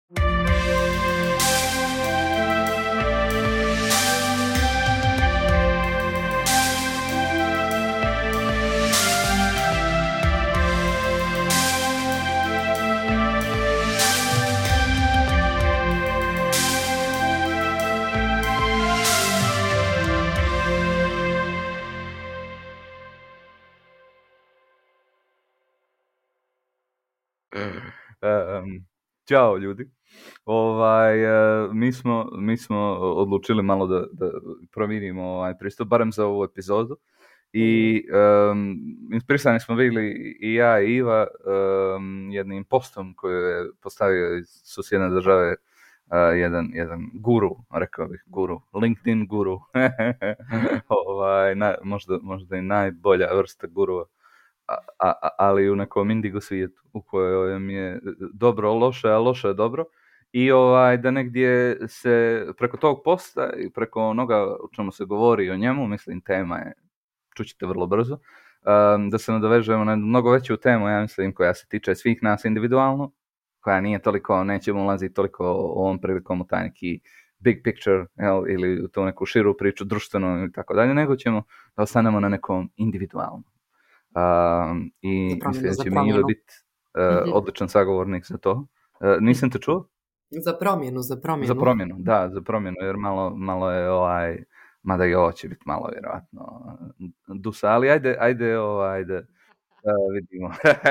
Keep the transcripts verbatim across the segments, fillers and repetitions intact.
Um, Ćao ljudi. Ovaj, uh, mi, smo, mi smo odlučili malo da, da promijenimo ovaj pristup, barem za ovu epizodu. I um, inspirisani smo bili i ja i Iva um, jednim postom koji je postavio iz susjedne države uh, jedan, jedan guru, rekao bih guru, LinkedIn guru. ovaj, na, možda, možda i najbolja vrsta gurua. A, a, ali u nekom indigo svijetu u kojem je dobro loše, a loše je dobro. I ovaj, da negdje se preko tog posta i preko onoga o čemu se govori o njemu, mislim tema je, čućete vrlo brzo, um, da se nadovežemo na mnogo veću temu, ja mislim, koja se tiče svih nas individualno, koja nije toliko, nećemo ulaziti toliko ovom prilikom u taj neki big picture, jel, ili u tu neku širu priču, društvenu i tako dalje, nego ćemo da ostanemo na nekom individualnom. Um, I mislim da će mi Iva biti uh, mm-hmm. odličan sagovornik za to. Uh, nisam te čuo? Za promjenu, za promjenu. Za promjenu, da, za promjenu, jer malo, malo je ovaj, mada i ovo će biti malo vjerojatno dusa, ali ajde, ajde, ovaj, ajde, uh, vidimo.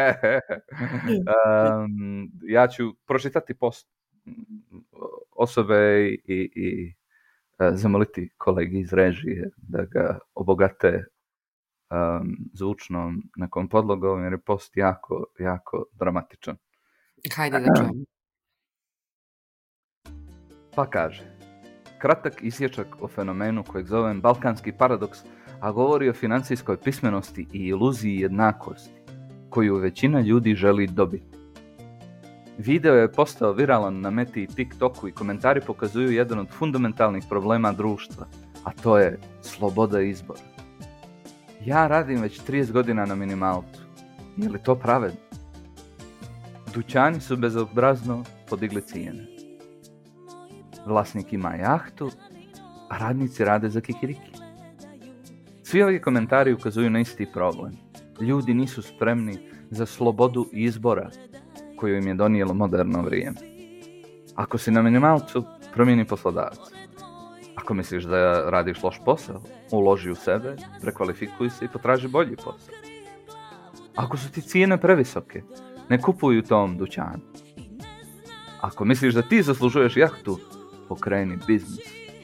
um, ja ću pročitati post osobe i, i, i uh, zamoliti kolegi iz režije da ga obogate Um, zvučnom nekom podlogom, jer je post jako, jako dramatičan. Hajde da čujem. Pa kaže, kratak isječak o fenomenu kojeg zovem balkanski paradoks, a govori o financijskoj pismenosti i iluziji jednakosti, koju većina ljudi želi dobiti. Video je postao viralan na Meti i TikToku i komentari pokazuju jedan od fundamentalnih problema društva, a to je sloboda izbora. Ja radim već trideset godina na minimalcu. Je li to pravedno? Dućani su bezobrazno podigli cijene. Vlasnik ima jahtu, a radnici rade za kikiriki. Svi ovi komentari ukazuju na isti problem. Ljudi nisu spremni za slobodu izbora koju im je donijelo moderno vrijeme. Ako si na minimalcu, promijeni poslodavca. Ako misliš da radiš loš posao, uloži u sebe, prekvalifikuj se i potraži bolji posao. Ako su ti cijene previsoke, ne kupuj u tom dućanu. Ako misliš da ti zaslužuješ jahtu, pokreni biznis.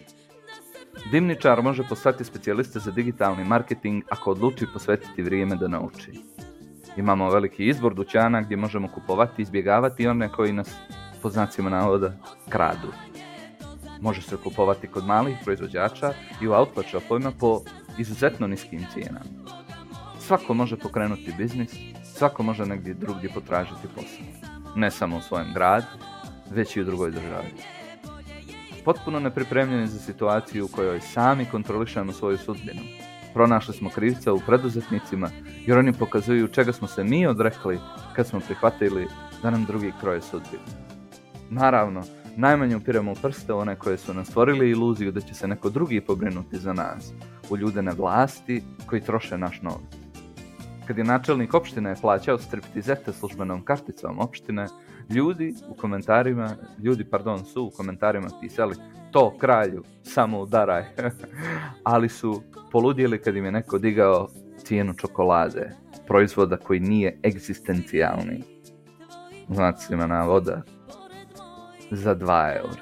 Dimničar može postati specijalista za digitalni marketing ako odluči posvetiti vrijeme da nauči. Imamo veliki izbor dućana gdje možemo kupovati i izbjegavati one koji nas, pod znacima navoda, kradu. Može se kupovati kod malih proizvođača i u outlet shopovima po izuzetno niskim cijenama. Svako može pokrenuti biznis, svako može negdje drugdje potražiti posao. Ne samo u svojem gradu, već i u drugoj državi. Potpuno nepripremljeni za situaciju u kojoj sami kontrolišemo svoju sudbinu. Pronašli smo krivca u preduzetnicima jer oni pokazuju čega smo se mi odrekli kad smo prihvatili da nam drugi kroje sudbinu. Naravno, najmanje upiremo u prste one koje su nam stvorili iluziju da će se neko drugi pobrinuti za nas, u ljude na vlasti koji troše naš novac. Kad je načelnik opštine plaćao striptizete službenom karticom opštine, ljudi u komentarima, ljudi pardon, su u komentarima pisali to kralju, samo udaraj, ali su poludjeli kad im je neko digao cijenu čokolade, proizvoda koji nije egzistencijalni, znacima navoda, za dva eura.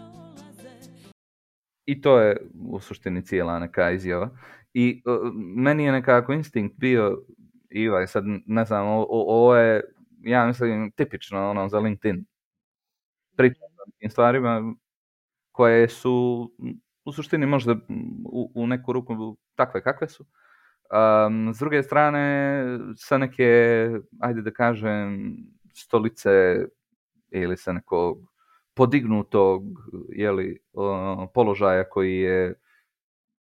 I to je u suštini cijela neka izjava. I uh, meni je nekako instinkt bio, Iva, sad ne znam, ovo je, ja mislim, tipično ono za LinkedIn. Pričam o nekim stvarima koje su u suštini možda u, u neku ruku takve kakve su. Um, s druge strane, sa neke, ajde da kažem, stolice ili sa nekog podignutog, jeli, položaja koji je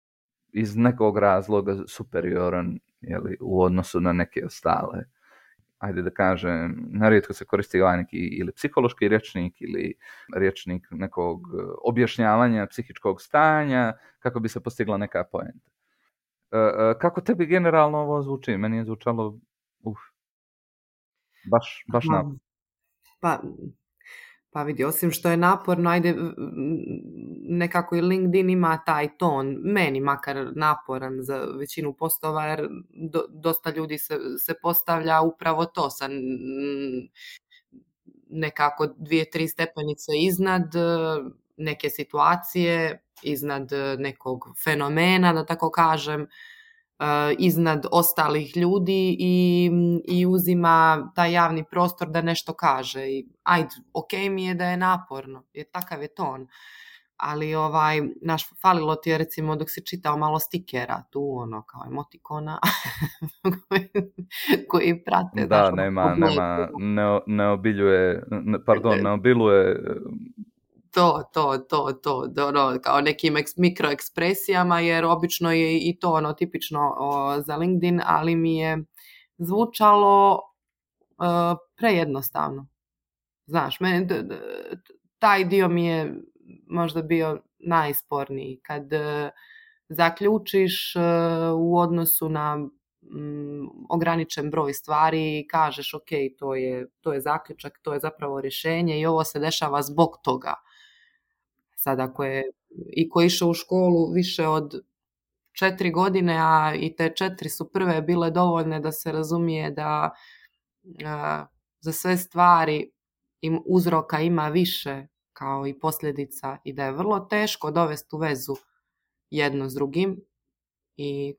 iz nekog razloga superioran, jeli, u odnosu na neke ostale. ajde da kažem, nerijetko se koristi ovaj neki ili psihološki rječnik ili rječnik nekog objašnjavanja psihičkog stanja kako bi se postigla neka poenta. Kako tebi generalno ovo zvuči? Meni je zvučalo uf, baš, baš naporno. Pa, pa vidi, osim što je naporno, ajde, nekako i LinkedIn ima taj ton, meni makar naporan za većinu postova, jer do, dosta ljudi se, se postavlja upravo to sa nekako dvije, tri stepenice iznad neke situacije, iznad nekog fenomena, da tako kažem, iznad ostalih ljudi i, i uzima taj javni prostor da nešto kaže. I, ajde, ok mi je da je naporno, jer takav je ton. Ali ovaj, naš, falilo ti je recimo dok si čitao malo stikera tu, ono, kao emotikona koji prate. Da, znaš, nema, nema, ne, ne obiljuje, ne, pardon, ne obiluje... To, to, to, to, ono, kao nekim eks, mikroekspresijama, jer obično je i to ono tipično o, za LinkedIn, ali mi je zvučalo uh, prejednostavno. Znaš, meni, d, d, taj dio mi je možda bio najsporniji. Kad uh, zaključiš uh, u odnosu na um, ograničen broj stvari i kažeš ok, to je, to je zaključak, to je zapravo rješenje i ovo se dešava zbog toga. Sad ako je i ko išao u školu više od četiri godine, a i te četiri su prve bile dovoljne da se razumije da a, za sve stvari im uzroka ima više kao i posljedica i da je vrlo teško dovesti u vezu jedno s drugim i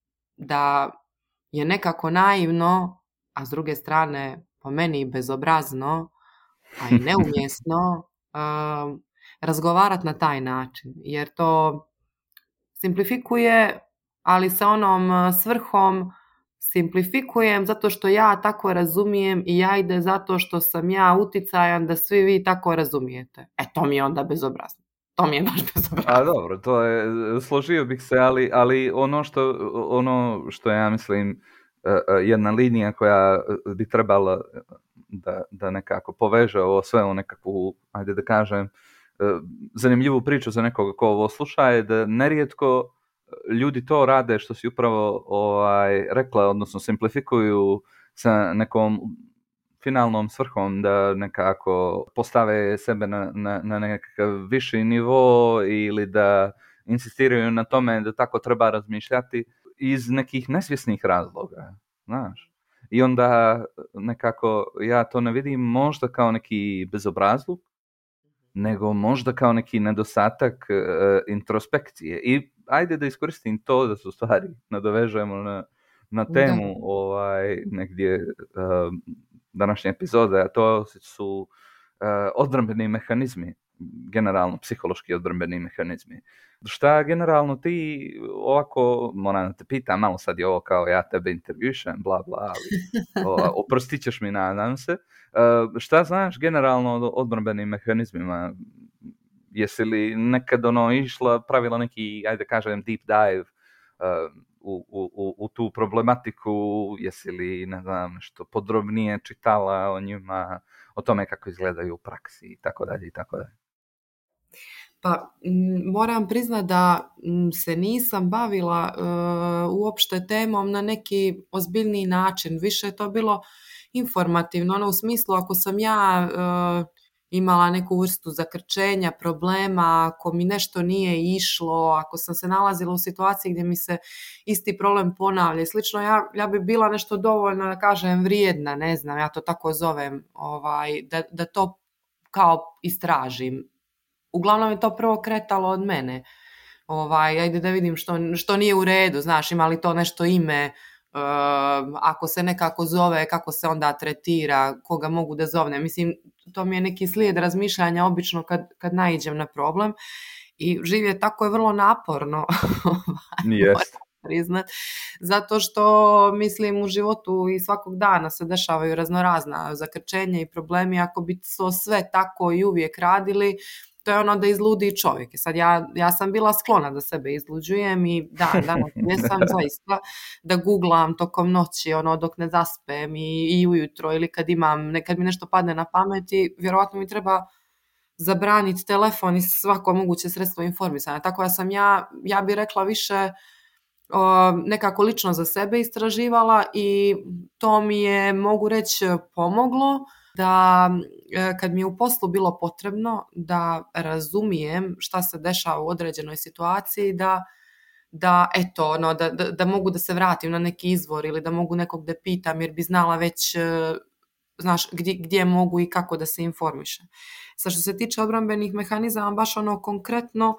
da je nekako naivno, a s druge strane po meni bezobrazno, a i neumjesno a, razgovarati na taj način, jer to simplifikuje, ali sa onom svrhom simplifikujem zato što ja tako razumijem i ja ide zato što sam ja uticajan da svi vi tako razumijete. E, to mi je onda bezobrazno. To mi je baš bezobrazno. A dobro, to je, složio bih se, ali, ali ono, što, ono što ja mislim jedna linija koja bi trebala da, da nekako poveže ovo sve u nekakvu, ajde da kažem, zanimljivu priču za nekoga ko ovo sluša je da nerijetko ljudi to rade što si upravo ovaj, rekla, odnosno simplifikuju sa nekom finalnom svrhom da nekako postave sebe na, na, na nekakav viši nivo ili da insistiraju na tome da tako treba razmišljati iz nekih nesvjesnih razloga, znaš. I onda nekako ja to ne vidim možda kao neki bezobrazluk, nego možda kao neki nedostatak uh, introspekcije. I ajde da iskoristim to da se u stvari nadovežemo na, na temu da. ovaj, negdje uh, današnje epizode, a to su uh, odbrambeni mehanizmi, generalno psihološki odbrambeni mehanizmi. Šta generalno ti ovako, moram da te pitam, malo sad je ovo kao ja tebe intervjušem, bla bla, ali o, oprostit ćeš mi, nadam se. Uh, šta znaš generalno o odbrambenim mehanizmima? Jesi li nekad ono išla, pravila neki, ajde kažem, deep dive uh, u, u, u tu problematiku? Jesi li, ne znam, nešto podrobnije čitala o njima, o tome kako izgledaju u praksi i tako dalje i tako dalje? Pa m, moram priznati da m, se nisam bavila uh, uopšte temom na neki ozbiljniji način. Više je to bilo informativno, ono u smislu ako sam ja uh, imala neku vrstu zakrčenja, problema, ako mi nešto nije išlo, ako sam se nalazila u situaciji gdje mi se isti problem ponavlja i slično, ja, ja bi bila nešto dovoljno, da kažem, vrijedna, ne znam, ja to tako zovem, ovaj, da, da to kao istražim. Uglavnom je to prvo kretalo od mene. Ovaj, ajde da vidim što, što nije u redu, znaš, ima li to nešto ime, uh, ako se nekako zove, kako se onda tretira, koga mogu da zovnem. Mislim, to mi je neki slijed razmišljanja obično kad, kad naiđem na problem i živjeti tako je vrlo naporno. Yes. Priznat, zato što mislim u životu i svakog dana se dešavaju raznorazna zakrčenja i problemi. Ako bi to sve tako i uvijek radili, to je ono da izludi čovjek. I sad ja, ja sam bila sklona da sebe izluđujem i da, danas jesam zaista da googlam tokom noći, ono, dok ne zaspem i, i ujutro ili kad imam, nekad mi nešto padne na pamet i vjerojatno mi treba zabraniti telefon i svako moguće sredstvo informisanja. Tako da sam ja, ja bih rekla više o, nekako lično za sebe istraživala i to mi je, mogu reći, pomoglo da kad mi je u poslu bilo potrebno da razumijem šta se dešava u određenoj situaciji, da, da eto, ono, da, da, da mogu da se vratim na neki izvor ili da mogu nekog da pitam jer bi znala već, znaš, gdje, gdje mogu i kako da se informišem. Sa što se tiče obrambenih mehanizama, baš ono konkretno,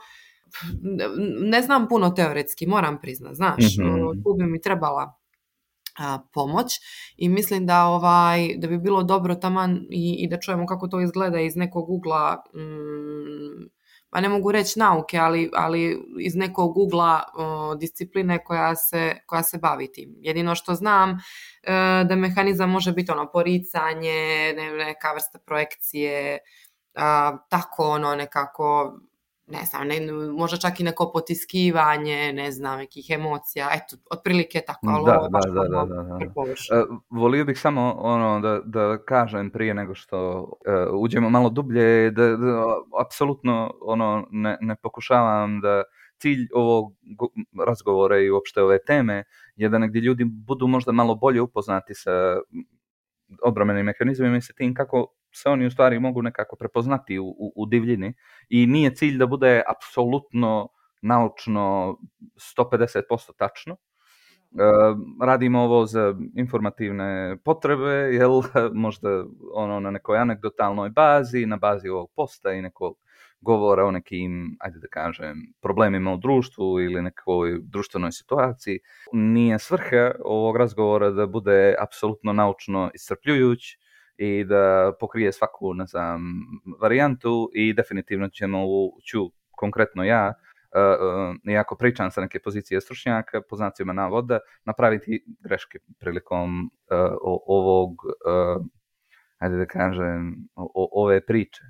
ne znam puno teoretski, moram priznat, znaš, mm-hmm. tu bi mi trebala a, pomoć i mislim da, ovaj, da bi bilo dobro taman i, i da čujemo kako to izgleda iz nekog ugla, mm, pa ne mogu reći nauke, ali, ali iz nekog ugla o, discipline koja se, koja se bavi tim. Jedino što znam e, da mehanizam može biti ono poricanje, ne, neka vrsta projekcije, a, tako ono nekako, ne znam, ne, možda čak i neko potiskivanje, ne znam, nekih emocija, eto, otprilike tako, ali da, ovo je baš da, da, da, da, da. Uh, volio bih samo ono da, da kažem prije nego što uh, uđemo malo dublje, da, da apsolutno ono ne, ne pokušavam da cilj ovog razgovora i uopšte ove teme je da negdje ljudi budu možda malo bolje upoznati sa obrambenim mehanizmima i sa tim kako se oni u stvari mogu nekako prepoznati u, u, u divljini i nije cilj da bude apsolutno naučno sto pedeset posto tačno. Uh, radimo ovo za informativne potrebe, jel, možda ono na nekoj anegdotalnoj bazi, na bazi ovog posta i nekog govora o nekim, ajde da kažem, problemima u društvu ili nekoj društvenoj situaciji. Nije svrha ovog razgovora da bude apsolutno naučno iscrpljujuć i da pokrije svaku, ne znam, varijantu i definitivno ćemo u, ću konkretno ja, uh, uh, iako pričam sa neke pozicije stručnjaka, po znacima navoda, napraviti greške prilikom uh, o, ovog, uh, ajde da kažem, o, ove priče.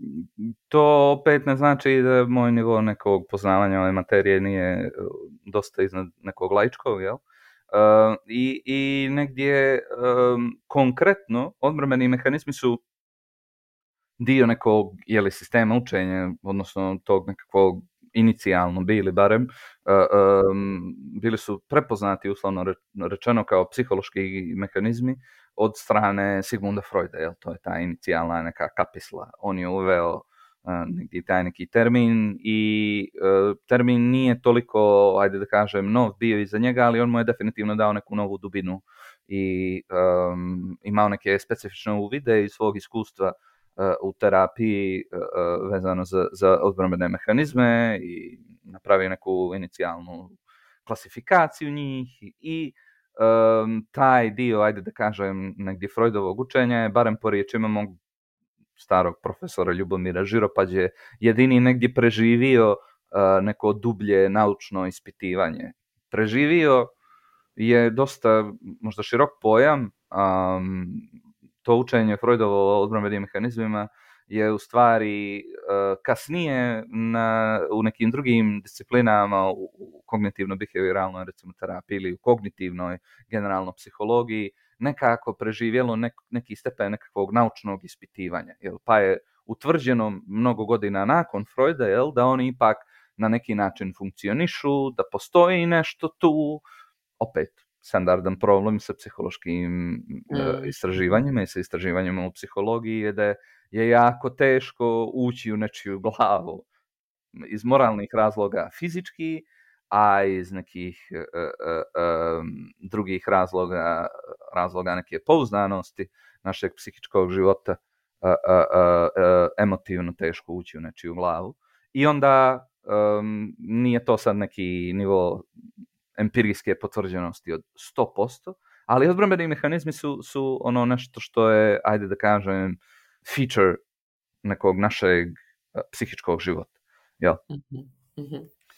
To opet ne znači da moj nivo nekog poznavanja ove materije nije dosta iznad nekog laičkog, jel? Uh, i, i negdje um, konkretno odbrambeni mehanizmi su dio nekog jeli, sistema učenja, odnosno tog nekakvog inicijalno bili barem, uh, um, bili su prepoznati uslovno rečeno kao psihološki mehanizmi od strane Sigmunda Freuda, jel? To je ta inicijalna neka kapisla. On je uveo uh, negdje taj neki termin i uh, termin nije toliko, ajde da kažem, nov bio iza njega, ali on mu je definitivno dao neku novu dubinu i um, imao neke specifične uvide iz svog iskustva uh, u terapiji uh, vezano za, za odbrambene mehanizme i napravio neku inicijalnu klasifikaciju njih i Um, taj dio, ajde da kažem, negdje Freudovog učenja je, barem po riječima mog starog profesora Ljubomira Žiropađe, jedini negdje preživio uh, neko dublje naučno ispitivanje. Preživio je dosta, možda širok pojam, um, to učenje Freudovo o odbrambenim mehanizmima je u stvari uh, kasnije na, u nekim drugim disciplinama, u, u kognitivno-behavioralnoj recimo terapiji ili u kognitivnoj generalno psihologiji, nekako preživjelo nek, neki stepen nekakvog naučnog ispitivanja. Jel? Pa je utvrđeno mnogo godina nakon Freuda, jel, da oni ipak na neki način funkcionišu, da postoji nešto tu, opet standardan problem sa psihološkim mm. uh, istraživanjima i sa istraživanjima u psihologiji je da je jako teško ući u nečiju glavu iz moralnih razloga fizički, a iz nekih uh, uh, uh, drugih razloga, razloga neke pouzdanosti našeg psihičkog života, uh, uh, uh, uh, emotivno teško ući u nečiju glavu. I onda um, nije to sad neki nivo empirijske potvrđenosti od sto posto, ali odbrambeni mehanizmi su, su ono nešto što je, ajde da kažem, feature nekog našeg uh, psihičkog života. Jel? Mm-hmm.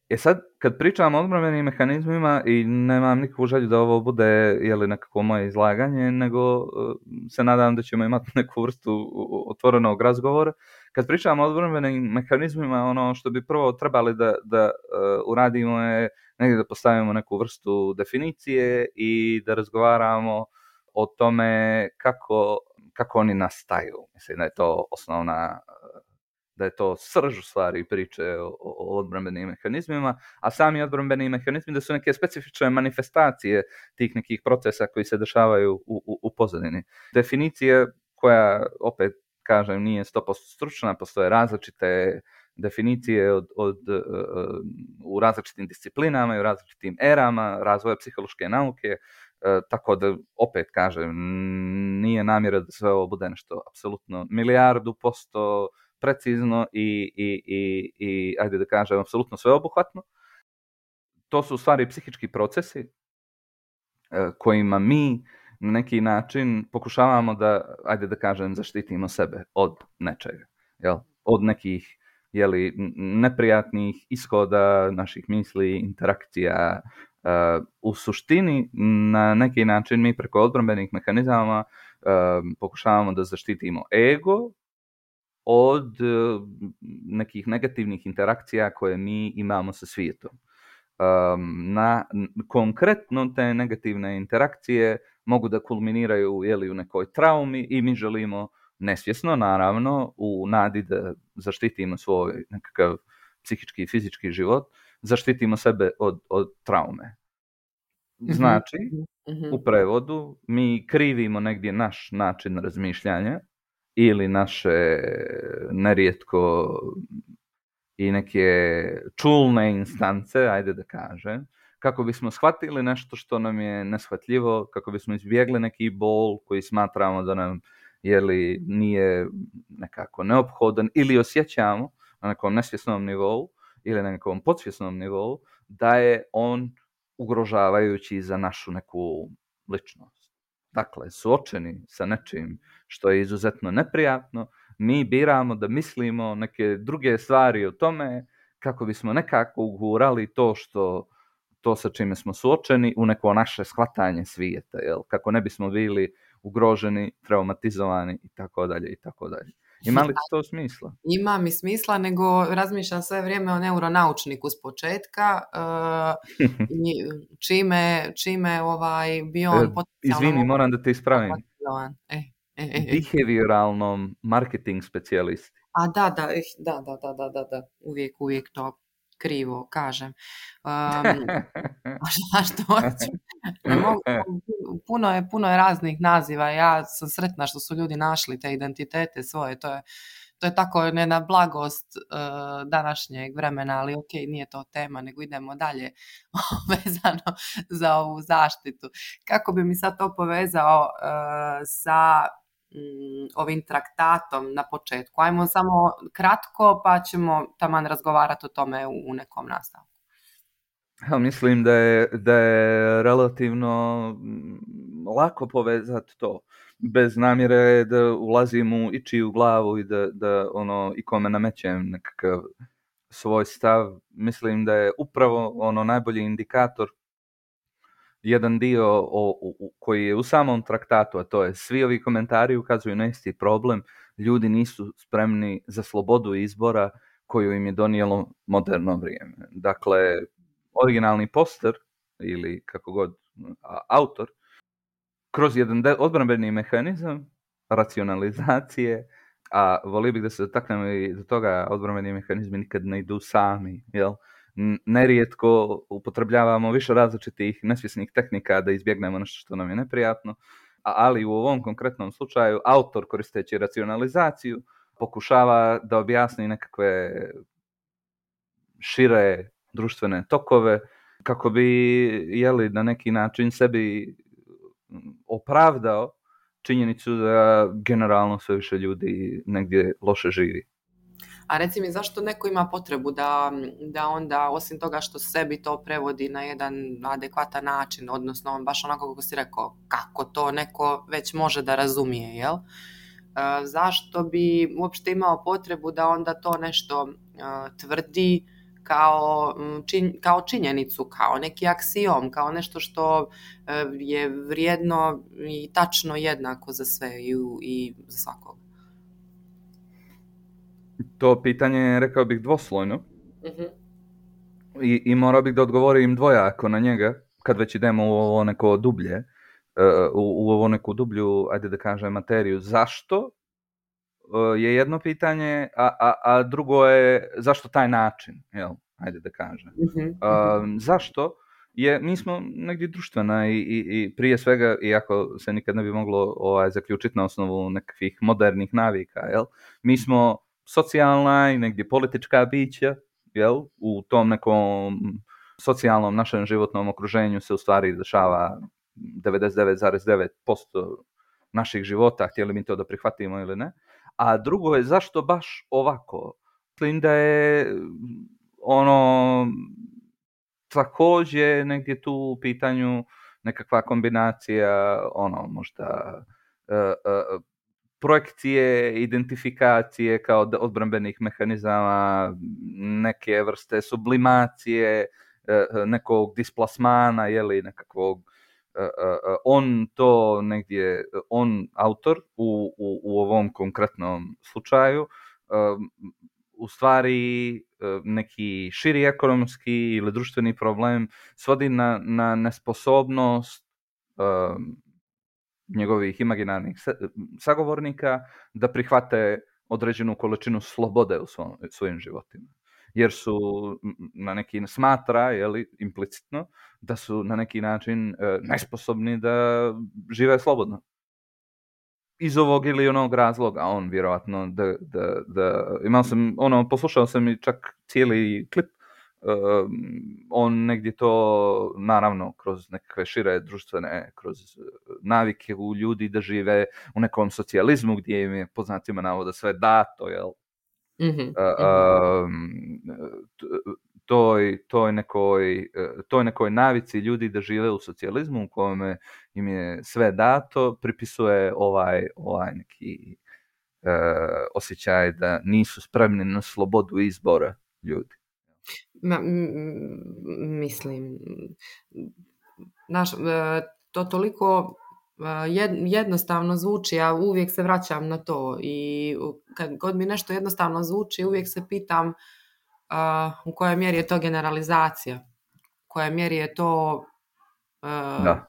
E sad, kad pričam o odbrambenim mehanizmima i nemam nikakvu želju da ovo bude jeli, nekako moje izlaganje, nego uh, se nadam da ćemo imati neku vrstu otvorenog razgovora. Kad pričam o odbrambenim mehanizmima, ono što bi prvo trebali da, da uh, uradimo je negdje da postavimo neku vrstu definicije i da razgovaramo o tome kako, kako oni nastaju. Mislim da je to osnovna da je to srž u stvari priče o, o odbrambenim mehanizmima, a sami odbrambeni mehanizmi da su neke specifične manifestacije tih nekih procesa koji se dešavaju u, u, u pozadini. Definicija koja, opet kažem, nije sto posto stručna, postoje različite definicije od, od, uh, u različitim disciplinama i u različitim erama razvoja psihološke nauke, uh, tako da, opet kažem, nije namjera da sve ovo bude nešto apsolutno milijardu posto precizno i, i, i, i ajde da kažem, apsolutno sveobuhvatno. To su u stvari psihički procesi uh, kojima mi na neki način pokušavamo da, ajde da kažem, zaštitimo sebe od nečega, jel? Od nekih jeli, neprijatnih ishoda naših misli, interakcija. Uh, u suštini, na neki način mi preko odbrambenih mehanizama uh, pokušavamo da zaštitimo ego od uh, nekih negativnih interakcija koje mi imamo sa svijetom. Um, na, konkretno te negativne interakcije mogu da kulminiraju jeli, u nekoj traumi i mi želimo nesvjesno, naravno, u nadi da zaštitimo svoj nekakav psihički i fizički život, zaštitimo sebe od, od traume. Znači, mm-hmm. u prevodu, mi krivimo negdje naš način razmišljanja ili naše nerijetko i neke čulne instance, ajde da kažem, kako bismo shvatili nešto što nam je neshvatljivo, kako bismo izbjegli neki bol koji smatramo da nam jeli, nije nekako neophodan ili osjećamo na nekom nesvjesnom nivou ili na nekom podsvjesnom nivou da je on ugrožavajući za našu neku ličnost. Dakle, suočeni sa nečim što je izuzetno neprijatno, mi biramo da mislimo neke druge stvari o tome kako bismo nekako ugurali to što to sa čime smo suočeni u neko naše shvatanje svijeta, jel? Kako ne bismo bili ugroženi, traumatizovani i tako dalje i tako dalje. Ima li to smisla? Ima mi smisla, nego razmišljam sve vrijeme o neuronaučniku s početka, uh, čime, čime ovaj, bi on potencijalno... Izvini, moram da te ispravim. E, e, e. Behavioralnom marketing specijalisti. A da, da, da, da, da, da, da, da, uvijek, uvijek to krivo kažem. Um, a što hoću? Ne mogu, puno, je, puno je raznih naziva. Ja sam sretna što su ljudi našli te identitete svoje. To je, to je tako jedna blagost uh, današnjeg vremena, ali ok, nije to tema, nego idemo dalje vezano za ovu zaštitu. Kako bi mi sad to povezao uh, sa ovim traktatom na početku? Ajmo samo kratko, pa ćemo taman razgovarati o tome u nekom nastavku. Ja mislim da je, da je relativno lako povezati to, bez namjere da ulazim u ičiju glavu i da, da ono, i kome namećem nekakav svoj stav. Mislim da je upravo ono najbolji indikator jedan dio o, o, koji je u samom traktatu, a to je svi ovi komentari ukazuju na isti problem. Ljudi nisu spremni za slobodu izbora koju im je donijelo moderno vrijeme. Dakle, originalni poster ili kako god a, autor, kroz jedan de- odbrambeni mehanizam racionalizacije, a volio bih da se dotaknemo i do toga, odbrambeni mehanizmi nikad ne idu sami, jel? Nerijetko upotrebljavamo više različitih nesvjesnih tehnika da izbjegnemo nešto što nam je neprijatno, ali u ovom konkretnom slučaju autor, koristeći racionalizaciju, pokušava da objasni nekakve šire društvene tokove kako bi jeli, na neki način sebi opravdao činjenicu da generalno sve više ljudi negdje loše živi. A reci mi, zašto neko ima potrebu da, da onda, osim toga što sebi to prevodi na jedan adekvatan način, odnosno baš onako kako si rekao, kako to neko već može da razumije, jel? E, zašto bi uopšte imao potrebu da onda to nešto e, tvrdi kao, čin, kao činjenicu, kao neki aksiom, kao nešto što je vrijedno i tačno jednako za sve i, i za svakog. To pitanje je, rekao bih, dvoslojno. Uh-huh. I, I morao bih da odgovorim dvojako na njega, kad već idemo u ovo neko dublje, uh, u, u ovo neku dublju, ajde da kažem, materiju. Zašto uh, je jedno pitanje, a, a, a drugo je zašto taj način, jel? Ajde da kažem. Uh-huh. Uh, zašto? Je, mi smo negdje društvena i, i, i prije svega, iako se nikad ne bi moglo ovaj, zaključiti na osnovu nekakvih modernih navika, jel? Mi smo socijalna i negdje politička bića, jel? U tom nekom socijalnom našem životnom okruženju se u stvari dešava devedeset devet zarez devet posto naših života, htjeli mi to da prihvatimo ili ne. A drugo je zašto baš ovako? Mislim da je ono također negdje tu u pitanju nekakva kombinacija ono možda uh, uh, projekcije, identifikacije kao odbrambenih mehanizama, neke vrste sublimacije, nekog displasmana, jeli, nekakvog, on to negdje, on autor u, u, u ovom konkretnom slučaju, u stvari neki širi ekonomski ili društveni problem svodi na, na nesposobnost njegovih imaginarnih sagovornika da prihvate određenu količinu slobode u svom, svojim životima. Jer su na neki smatra, jeli, implicitno, da su na neki način e, nesposobni da žive slobodno. Iz ovog ili onog razloga, on vjerojatno da, da, da imao sam, ono, poslušao sam i čak cijeli klip. Uh, on negdje to, naravno, kroz nekakve šire društvene, kroz navike u ljudi da žive u nekom socijalizmu gdje im je poznatima navoda sve dato, jel? Mm-hmm. Uh, um, toj, toj, nekoj, toj nekoj navici ljudi da žive u socijalizmu u kojem im je sve dato, pripisuje ovaj, ovaj neki uh, osjećaj da nisu spremni na slobodu izbora ljudi. Ma, m- mislim, naš, to toliko jednostavno zvuči, ja uvijek se vraćam na to i kad god mi nešto jednostavno zvuči, uvijek se pitam uh, u kojoj mjeri je to generalizacija, u kojoj mjeri je to uh, da.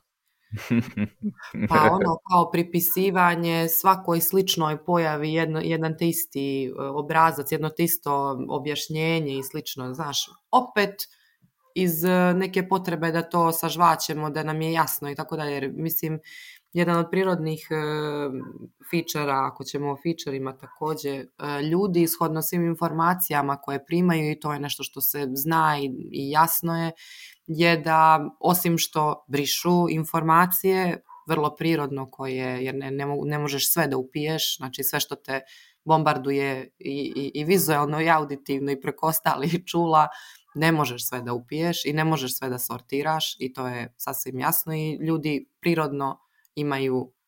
pa ono kao pripisivanje svakoj sličnoj pojavi jedno, jedan te isti obrazac, jedno te isto objašnjenje i slično, znaš, opet iz neke potrebe da to sažvaćemo, da nam je jasno i tako dalje, jer mislim, jedan od prirodnih uh, fičera, ako ćemo o fičerima također, uh, ljudi ishodno svim informacijama koje primaju, i to je nešto što se zna i, i jasno je, je da osim što brišu informacije, vrlo prirodno koje, jer ne, ne, ne možeš sve da upiješ, znači sve što te bombarduje i, i, i vizualno i auditivno i preko ostalih čula, ne možeš sve da upiješ i ne možeš sve da sortiraš i to je sasvim jasno i ljudi prirodno imaju uh,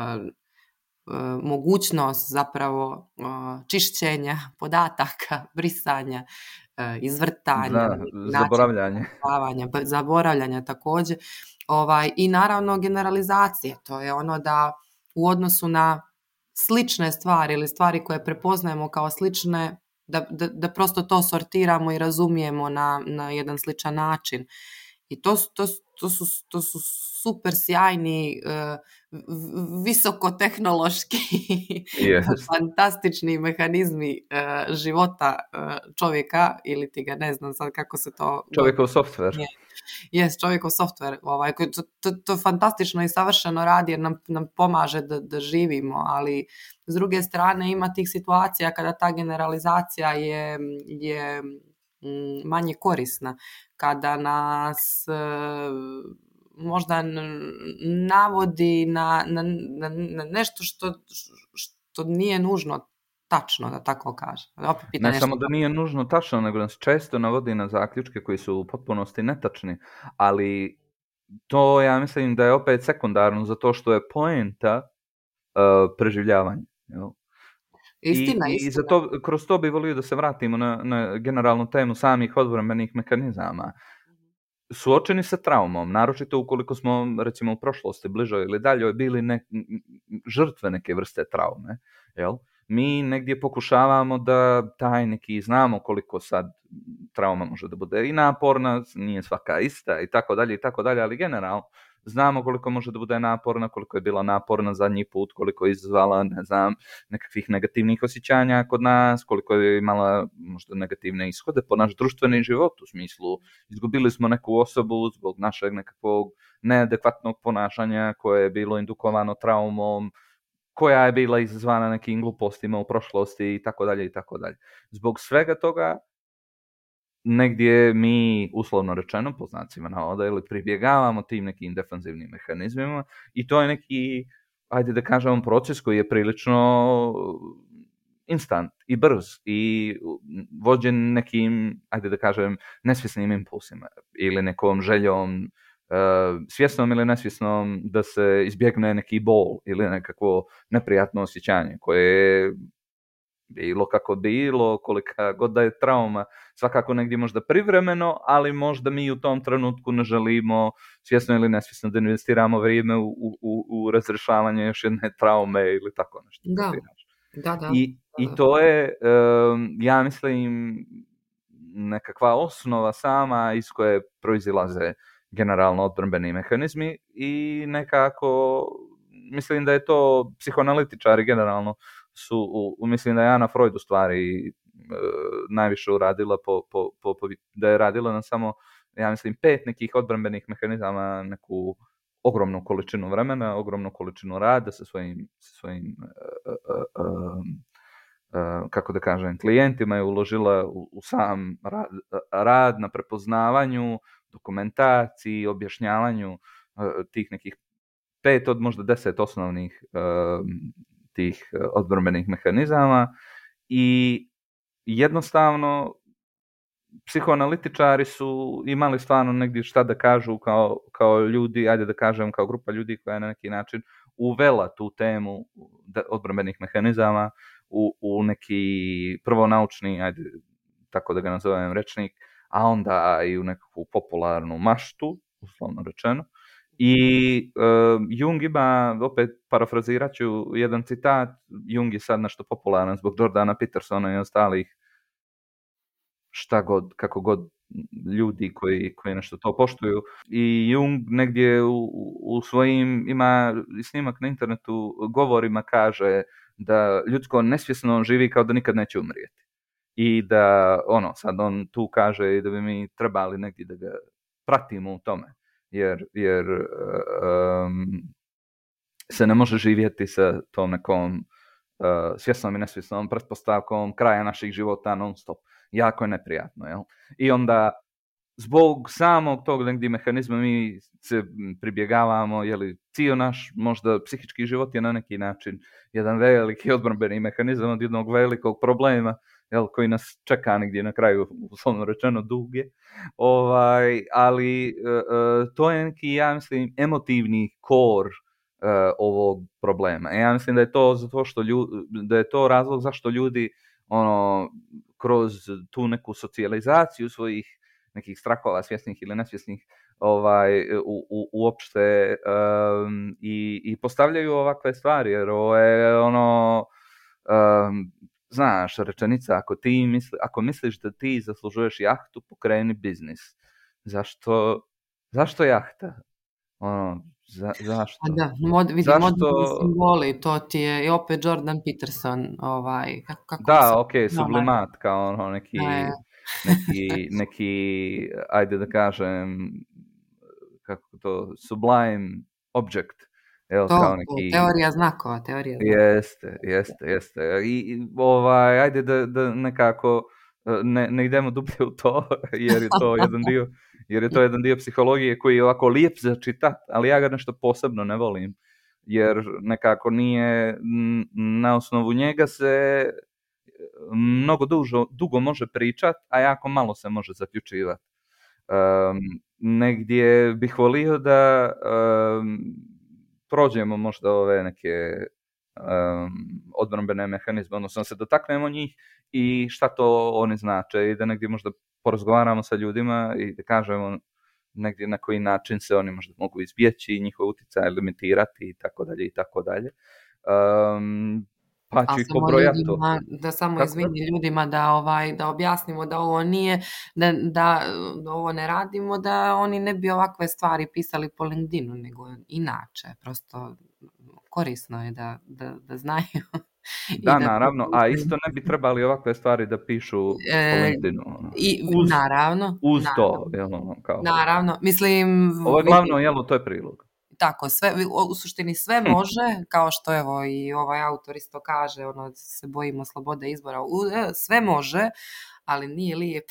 uh, mogućnost zapravo uh, čišćenja podataka, brisanja, uh, izvrtanja, da, zaboravljanje. zaboravljanja također. Ovaj, i naravno generalizacije, to je ono da u odnosu na slične stvari ili stvari koje prepoznajemo kao slične, da, da, da prosto to sortiramo i razumijemo na, na jedan sličan način. I to, to, to, su, to su super sjajni, uh, visokotehnološki, yes. fantastični mehanizmi uh, života uh, čovjeka, ili ti ga ne znam sad kako se to... Čovjekov softver. Jes, čovjekov softver. Ovaj, to, to, to fantastično i savršeno radi jer nam, nam pomaže da, da živimo, ali s druge strane ima tih situacija kada ta generalizacija je, je manje korisna, kada nas možda navodi na, na, na, na nešto što, što nije nužno tačno, da tako kažem. Opet ne samo da nije nužno tačno, nego nas često navodi na zaključke koji su u potpunosti netačni, ali to ja mislim da je opet sekundarno zato što je poenta uh, preživljavanja. Jel? Istina, I, i istina. za to, kroz to bi volio da se vratimo na, na generalnu temu samih odbrambenih mehanizama. Suočeni sa traumom, naročito ukoliko smo, recimo, u prošlosti bližoj ili daljoj bili ne, žrtve neke vrste traume, jel? Mi negdje pokušavamo da taj neki, znamo koliko sad trauma može da bude i naporna, nije svaka ista i tako dalje i tako dalje, ali generalno znamo koliko može da bude naporna, koliko je bila naporna zadnji put, koliko je izazvala, ne znam, nekakvih negativnih osjećanja kod nas, koliko je imala možda negativne ishode po naš društveni život, u smislu izgubili smo neku osobu zbog našeg nekakvog neadekvatnog ponašanja koje je bilo indukovano traumom, koja je bila izazvana nekim glupostima u prošlosti i tako dalje i tako dalje. Zbog svega toga negdje mi, uslovno rečeno, po znacima navoda, ili pribjegavamo tim nekim defanzivnim mehanizmima i to je neki, ajde da kažemo, proces koji je prilično instant i brz i vođen nekim, ajde da kažem, nesvjesnim impulsima ili nekom željom, uh, svjesnom ili nesvjesnom, da se izbjegne neki bol ili nekakvo neprijatno osjećanje koje je bilo kako bilo, kolika god da je trauma, svakako negdje možda privremeno, ali možda mi u tom trenutku ne želimo svjesno ili nesvjesno da investiramo vrijeme u, u, u razrješavanje još jedne traume ili tako nešto. Da, da, da. I, da. i to je, um, ja mislim, nekakva osnova sama iz koje proizilaze generalno odbrambeni mehanizmi i nekako mislim da je to psihoanalitičari generalno su, u, mislim da je Ana Freud u stvari e, najviše uradila po, po, po, po, da je radila na samo, ja mislim, pet nekih odbrambenih mehanizama, neku ogromnu količinu vremena, ogromnu količinu rada sa svojim, sa svojim uh, uh, uh, uh, kako da kažem, klijentima je uložila u, u sam rad, rad na prepoznavanju, dokumentaciji, objašnjavanju uh, tih nekih pet od možda deset osnovnih uh, tih odbrambenih mehanizama i jednostavno psihoanalitičari su imali stvarno negdje šta da kažu kao, kao ljudi, ajde da kažem kao grupa ljudi koja je na neki način uvela tu temu odbrambenih mehanizama u, u neki prvo naučni, ajde tako da ga nazovem, rečnik, a onda i u nekakvu popularnu maštu, uslovno rečeno. I uh, Jung ima, opet parafrazirat ću jedan citat, Jung je sad nešto popularan zbog Jordana Petersona i ostalih, šta god, kako god ljudi koji, koji nešto to poštuju. I Jung negdje u, u svojim, ima snimak na internetu, govorima kaže da ljudsko nesvjesno živi kao da nikad neće umrijeti. I da, ono, sad on tu kaže da bi mi trebali negdje da ga pratimo u tome. Jer, jer um, se ne može živjeti sa tom nekom uh, svjesnom i nesvjesnom pretpostavkom kraja naših života non stop. Jako je neprijatno, jel? I onda zbog samog tog negdje mehanizma mi se pribjegavamo, jeli, cijel naš možda psihički život je na neki način jedan veliki odbrambeni mehanizam od jednog velikog problema, jel, koji nas čeka negdje na kraju, uslovno rečeno, duge. Ovaj, ali uh, to je neki, ja mislim, emotivni kor uh, ovog problema. E, ja mislim da je to zato što ljudi, da je to razlog zašto ljudi ono, kroz tu neku socijalizaciju svojih nekih strahova, svjesnih ili nesvjesnih, ovaj, u, u, uopšte um, i, i postavljaju ovakve stvari, jer ovo je ono, um, znaš, rečenica, ako ti misli, ako misliš da ti zaslužuješ jahtu, pokreni biznis. Zašto, zašto jahta? Ono, za, zašto? A da, mod, vidi, zašto... moderni simboli, to ti je i opet Jordan Peterson, ovaj, kako, kako da, se... ok, sublimat, kao ono, neki, ne. neki, neki, ajde da kažem, kako to, sublime object. Evo, to, kao neki... to, teorija znakova, teorija znakova. Jeste, jeste, jeste. I, i ovaj, ajde da, da nekako ne, ne idemo dublje u to, jer je to jedan dio, jer je to jedan dio psihologije koji je ovako lijep za čitat, ali ja ga nešto posebno ne volim, jer nekako nije, na osnovu njega se mnogo dužo, dugo može pričat, a jako malo se može zaključivati. Um, negdje bih volio da um, prođemo možda ove neke um, odbrambene mehanizme, odnosno se dotaknemo njih i šta to oni znače i da negdje možda porazgovaramo sa ljudima i da kažemo negdje na koji način se oni možda mogu izbjeći, njihov utjecaj limitirati i tako dalje i tako dalje. Um, pa ću ih pobrojati to. Da samo izvini ljudima da, ovaj, da objasnimo da ovo nije, da, da ovo ne radimo, da oni ne bi ovakve stvari pisali po LinkedInu, nego inače. Prosto korisno je da, da, da znaju. Da, da, naravno, a isto ne bi trebali ovakve stvari da pišu e, po LinkedInu. I, uz, naravno. Uz naravno, to, jel, ono, kao... Naravno, mislim... Ovo je glavno, jel, to je prilog. Tako, sve, u suštini sve može, kao što evo i ovaj autor isto kaže, ono, se bojimo slobode izbora, sve može, ali nije lijepo.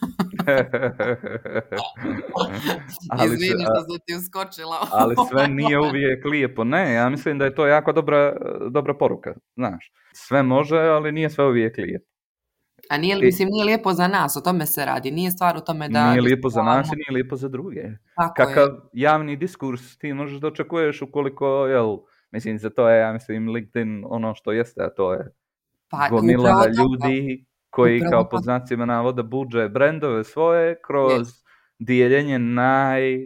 ali Izvini što sam ti uskočila. ali sve nije uvijek lijepo. Ne, ja mislim da je to jako dobra, dobra poruka, znaš. Sve može, ali nije sve uvijek lijepo. A nije, mislim, nije lijepo za nas, o tome se radi. Nije stvar u tome da... Nije lijepo za nas i nije lijepo za druge. Tako Kakav je. javni diskurs ti možeš da očekuješ ukoliko, jel, mislim, za to je, ja mislim, LinkedIn ono što jeste, a to je pa, gomila ljudi koji upravo kao pod znacima navoda budže brendove svoje kroz yes. dijeljenje naj...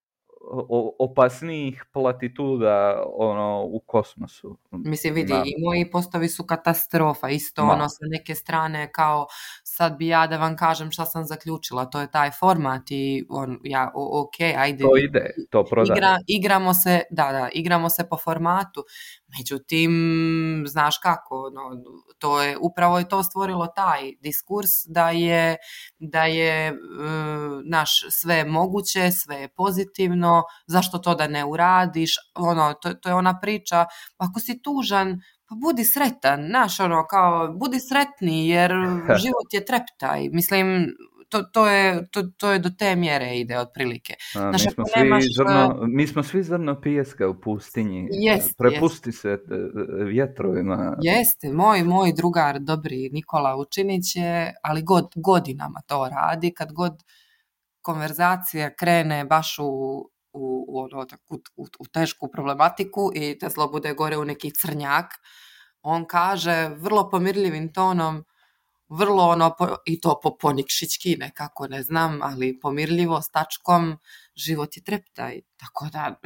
opasnijih platituda ono u kosmosu. Mislim, vidi, na... i moji postovi su katastrofa, isto Ma. ono sa neke strane kao sad bi ja da vam kažem šta sam zaključila, to je taj format i on, ja, ok, ajde. To ide, to prodaje. Igra, igramo se, da, da, igramo se po formatu, međutim, znaš kako, no, to je, upravo je to stvorilo taj diskurs da je, da je uh, naš sve moguće, sve je pozitivno, zašto to da ne uradiš, ono, to, to je ona priča, ako si tužan, pa budi sretan, znaš, ono, kao, budi sretni, jer život je treptaj, mislim, to, to, je, to, to je do te mjere ide otprilike. A, mi, smo svi nemaš... zrno, mi smo svi zrno pijeska u pustinji, jest, prepusti jest. se vjetrovima. Jeste, moj, moj drugar, dobri Nikola Učinić je, ali god, godinama to radi, kad god konverzacija krene baš u U, u, u, u, u tešku problematiku i Tesla bude gore u neki crnjak, on kaže vrlo pomirljivim tonom, vrlo ono, po, i to po ponikšićki nekako, ne znam, ali pomirljivo s tačkom, život je treptaj. Tako da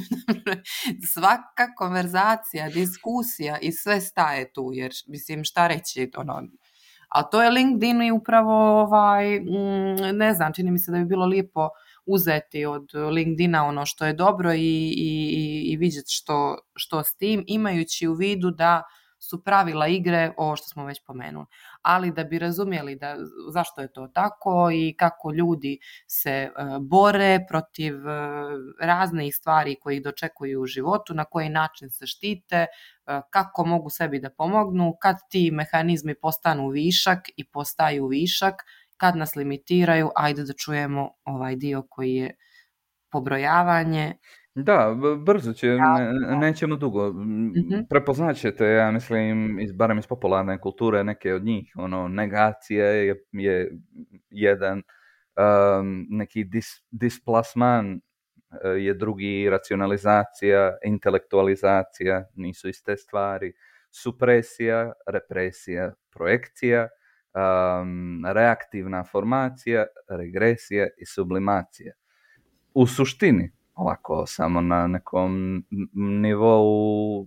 svaka konverzacija, diskusija i sve staje tu, jer mislim šta reći, ono, a to je LinkedIn i upravo ovaj, ne znam, čini mi se da bi bilo lijepo uzeti od LinkedIna ono što je dobro i, i, i vidjeti što, što s tim, imajući u vidu da su pravila igre ovo što smo već pomenuli. Ali da bi razumjeli da, zašto je to tako i kako ljudi se uh, bore protiv uh, raznih stvari koji ih dočekuju u životu, na koji način se štite, uh, kako mogu sebi da pomognu, kad ti mehanizmi postanu višak i postaju višak, kad nas limitiraju, ajde da čujemo ovaj dio koji je pobrojavanje. Da, brzo će, ne, nećemo dugo. Mm-hmm. Prepoznat ćete, ja mislim, iz, barem iz popularne kulture, neke od njih. Ono, negacija je, je jedan, um, neki dis, displasman je drugi, racionalizacija, intelektualizacija, nisu iste stvari. Supresija, represija, projekcija, um, reaktivna formacija, regresija i sublimacija. U suštini, ovako, samo na nekom nivou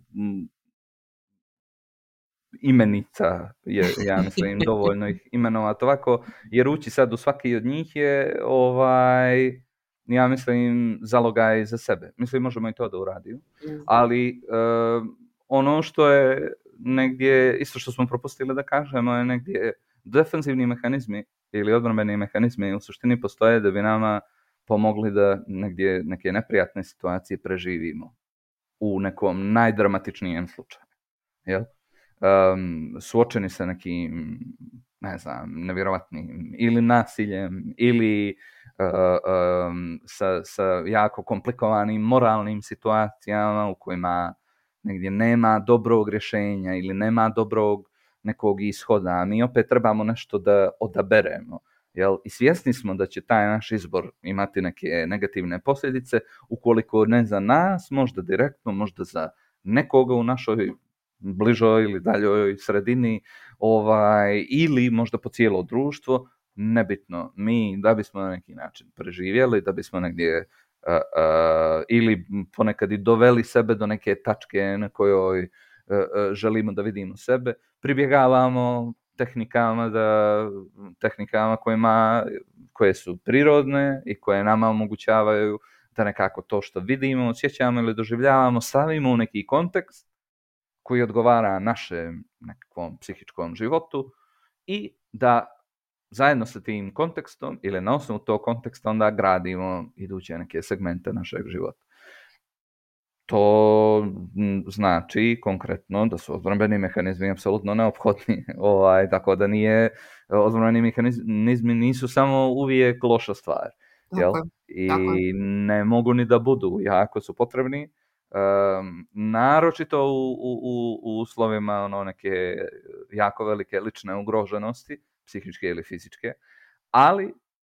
imenica je, ja mislim, dovoljno ih imenovati ovako, jer ući sad u svaki od njih je, ovaj, ja mislim, zalogaj za sebe. Mislim, možemo i to da uradimo, ali uh, ono što je negdje, isto što smo propustili da kažemo, je negdje defensivni mehanizmi ili odbrambeni mehanizmi u suštini postoje da bi nama pomogli da negdje neke neprijatne situacije preživimo u nekom najdramatičnijem slučaju. Jel? Um, suočeni sa nekim, ne znam, nevjerovatnim ili nasiljem ili uh, um, sa, sa jako komplikovanim moralnim situacijama u kojima negdje nema dobrog rješenja ili nema dobrog nekog ishoda. Mi opet trebamo nešto da odaberemo. Jel? I svjesni smo da će taj naš izbor imati neke negativne posljedice, ukoliko ne za nas, možda direktno, možda za nekoga u našoj bližoj ili daljoj sredini, ovaj, ili možda po cijelo društvo, nebitno. Mi, da bismo na neki način preživjeli, da bismo negdje uh, uh, ili ponekad i doveli sebe do neke tačke na kojoj uh, uh, želimo da vidimo sebe, pribjegavamo tehnikama, da, tehnikama kojima, koje su prirodne i koje nama omogućavaju da nekako to što vidimo, osjećamo ili doživljavamo stavimo u neki kontekst koji odgovara našem nekakvom psihičkom životu i da zajedno sa tim kontekstom ili na osnovu tog konteksta onda gradimo iduće neke segmente našeg života. To znači konkretno da su odbrambeni mehanizmi apsolutno neophodni, ovaj, tako da nije, odbrambeni mehanizmi nisu samo uvijek loša stvar, jel? Tako, I tako. ne mogu ni da budu, jako su potrebni, um, naročito u, u, u uslovima ono, neke jako velike lične ugroženosti, psihičke ili fizičke, ali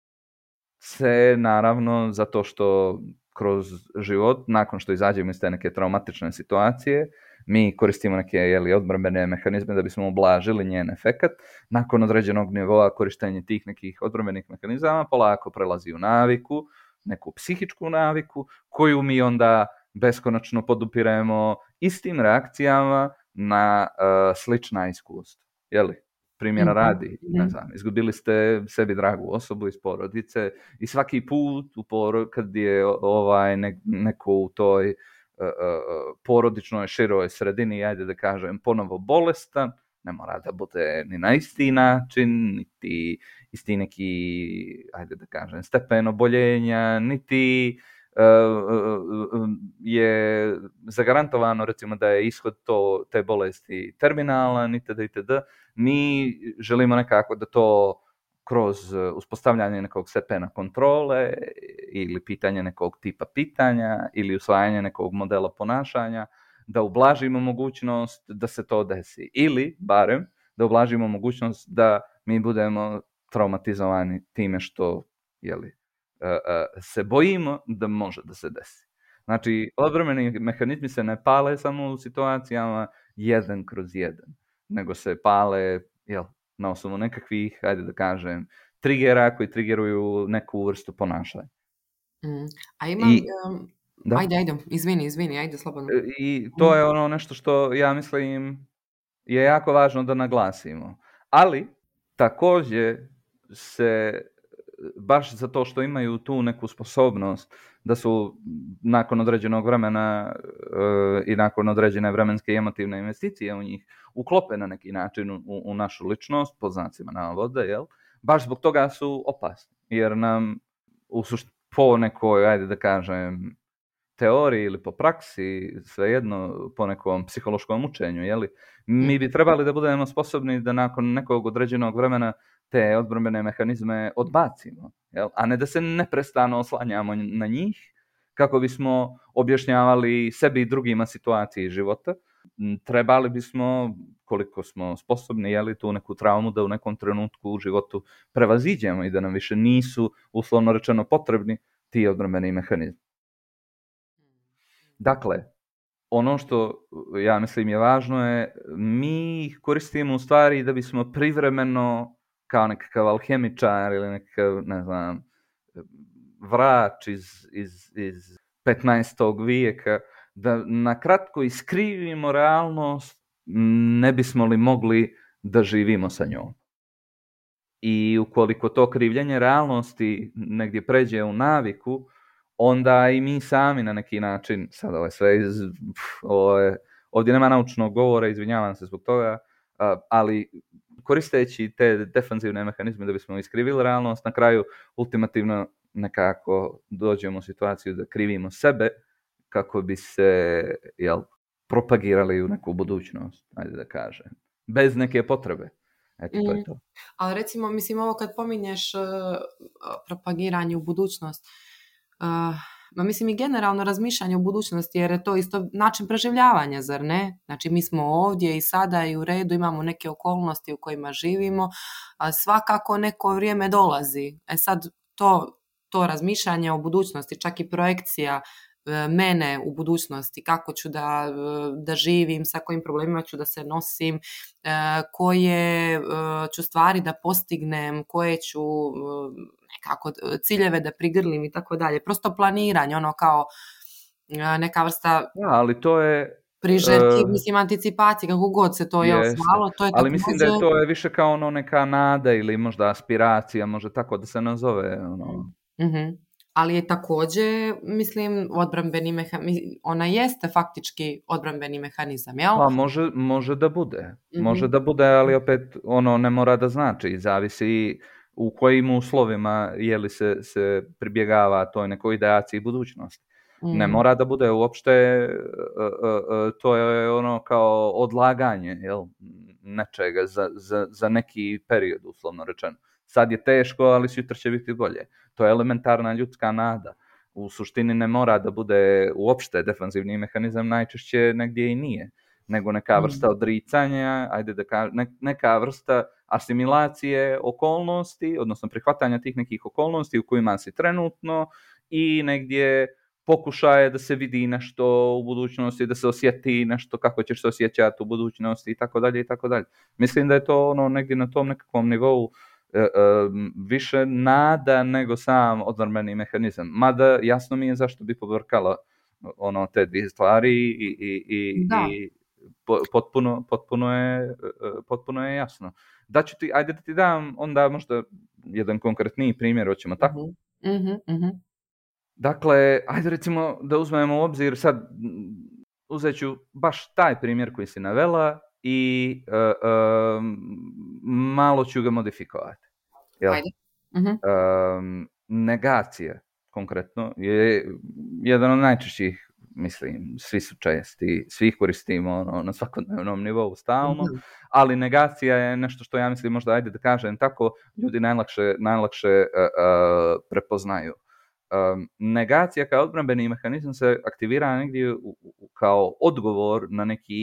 se naravno zato što kroz život, nakon što izađemo iz te neke traumatične situacije, mi koristimo neke jeli, odbrambene mehanizme da bismo ublažili njen efekat. Nakon određenog nivoa korištenje tih nekih odbrambenih mehanizama polako prelazi u naviku, neku psihičku naviku, koju mi onda beskonačno podupiremo istim reakcijama na uh, slična iskustva. Jeli? Primjera radi, ne znam, izgubili ste sebi dragu osobu iz porodice i svaki put u porod, kad je ovaj ne, neko u toj uh, uh, porodičnoj široj sredini, ajde da kažem, ponovo bolestan, ne mora da bude ni na isti način, niti isti neki, ajde da kažem, stepen oboljenja, niti uh, je zagarantovano recimo da je ishod to, te bolesti terminalan, itd. itd. Mi želimo nekako da to kroz uspostavljanje nekog stepena kontrole ili pitanje nekog tipa pitanja ili usvajanje nekog modela ponašanja, da ublažimo mogućnost da se to desi. Ili, barem, da ublažimo mogućnost da mi budemo traumatizovani time što jeli, se bojimo da može da se desi. Znači, odbrambeni mehanizmi se ne pale samo u situacijama jedan kroz jedan, nego se pale jel, na osnovu nekakvih, ajde da kažem, trigera koji triggeruju neku vrstu ponašanja. Mm. A imam... I, um, ajde, ajde, izvini, izvini, ajde, slobodno. I to je ono nešto što ja mislim je jako važno da naglasimo. Ali, također se, baš zato što imaju tu neku sposobnost da su nakon određenog vremena uh, i nakon određene vremenske i emotivne investicije u njih uklope na neki način u, u našu ličnost, po znacima navoda, jel? Baš zbog toga su opasni, jer nam u sušt, po nekoj, ajde da kažem, teoriji ili po praksi, svejedno po nekom psihološkom učenju, jeli? Mi bi trebali da budemo sposobni da nakon nekog određenog vremena te odbrambene mehanizme odbacimo, jel? A ne da se neprestano oslanjamo na njih kako bismo objašnjavali sebi i drugima situaciji života. Trebali bismo, koliko smo sposobni, jeli, tu neku traumu da u nekom trenutku u životu prevaziđemo i da nam više nisu, uslovno rečeno, potrebni ti odbrambeni mehanizmi. Dakle, ono što ja mislim je važno je, mi ih koristimo u stvari da bismo privremeno kao nekakav alhemičar ili nekakav, ne znam, vrač iz, iz, iz petnaestog vijeka, da na kratko iskrivimo realnost, ne bismo li mogli da živimo sa njom. I ukoliko to krivljenje realnosti negdje pređe u naviku, onda i mi sami na neki način, sad ovo je sve iz, ovo je, ovdje nema naučnog govora, izvinjavam se zbog toga, ali koristeći te defanzivne mehanizme da bismo iskrivili realnost, na kraju ultimativno nekako dođemo u situaciju da krivimo sebe kako bi se jel, propagirali u neku budućnost, ajde da kažem, bez neke potrebe. Eto, to je to. Mm. Ali recimo, mislim, ovo kad pominješ uh, propagiranje u budućnost, uh, ma mislim i generalno razmišljanje u budućnosti, jer je to isto način preživljavanja, zar ne? Znači, mi smo ovdje i sada i u redu, imamo neke okolnosti u kojima živimo, a svakako neko vrijeme dolazi. E sad, to, to razmišljanje o budućnosti, čak i projekcija mene u budućnosti, kako ću da, da živim, sa kojim problemima ću da se nosim, koje ću stvari da postignem, koje ću nekako ciljeve da prigrlim i tako dalje. Prosto planiranje, ono kao neka vrsta... Ja, ali to je... priželjki, uh, mislim, anticipacije, kako god se to je zvalo, to je ali također... mislim da je to je više kao ono neka nada ili možda aspiracija, može tako da se nazove. Ono. Mm-hmm. Ali je također, mislim, odbrambeni mehanizam, ona jeste faktički odbrambeni mehanizam, jel? Pa može, može da bude, mm-hmm. može da bude, ali opet ono ne mora da znači, zavisi u kojim uslovima je li se, se pribjegava toj nekoj ideaciji budućnosti. Mm. Ne mora da bude uopšte, uh, uh, to je ono kao odlaganje, jel, nečega za, za, za neki period, uslovno rečeno. Sad je teško, ali sutra će biti bolje. To je elementarna ljudska nada. U suštini ne mora da bude uopšte defanzivni mehanizam, najčešće negdje i nije, nego neka vrsta odricanja, ajde da kažem, ne, neka vrsta asimilacije okolnosti, odnosno prihvatanja tih nekih okolnosti u kojima si trenutno i negdje pokušaje da se vidi nešto u budućnosti, da se osjeti nešto, kako ćeš se osjećati u budućnosti i tako dalje i tako dalje. Mislim da je to ono negdje na tom nekakvom nivou e, e, više nada nego sam odbrambeni mehanizam. Mada jasno mi je zašto bi pobrkala ono te dvije stvari i, i, i, i potpuno, potpuno, je, potpuno je jasno. Da ću ti, ajde da ti dam onda možda jedan konkretniji primjer, hoćemo tako? Mhm, mhm. Dakle, ajde recimo da uzmemo u obzir, sad uzet ću baš taj primjer koji si navela i uh, uh, malo ću ga modifikovati. Jel? Ajde. Uh-huh. Uh, negacija, konkretno, je jedan od najčešćih, mislim, svi su česti, svi ih koristimo ono, na svakodnevnom nivou stalno, uh-huh. ali negacija je nešto što ja mislim, možda ajde da kažem tako, ljudi najlakše, najlakše uh, uh, prepoznaju. Um, negacija kao odbrambeni mehanizam se aktivira negdje u, u, kao odgovor na neki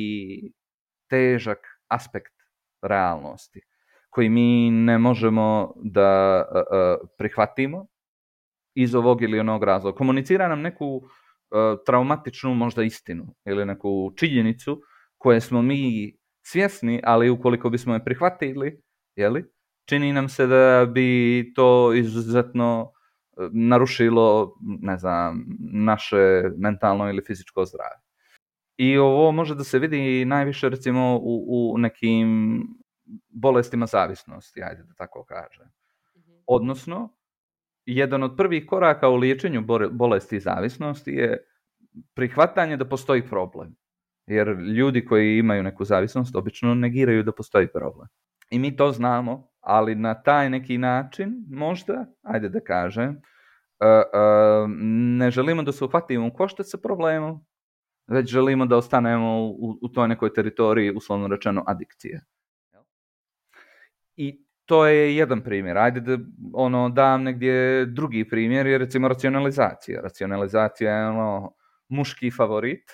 težak aspekt realnosti koji mi ne možemo da uh, uh, prihvatimo iz ovog ili onog razloga. Komunicira nam neku uh, traumatičnu možda istinu ili neku činjenicu koje smo mi svjesni, ali ukoliko bismo je prihvatili, jeli, čini nam se da bi to izuzetno narušilo, ne znam, naše mentalno ili fizičko zdravlje. I ovo može da se vidi najviše recimo u, u nekim bolestima zavisnosti, ajde da tako kažem. Odnosno, jedan od prvih koraka u liječenju bolesti zavisnosti je prihvatanje da postoji problem. Jer ljudi koji imaju neku zavisnost obično negiraju da postoji problem. I mi to znamo, ali na taj neki način, možda, ajde da kažem, uh, uh, ne želimo da se uhvatimo u koštac sa problemom, već želimo da ostanemo u, u toj nekoj teritoriji, uslovno rečeno, adikcije. I to je jedan primjer. Ajde da ono, dam negdje drugi primjer, je recimo racionalizacija. Racionalizacija je ono muški favorit.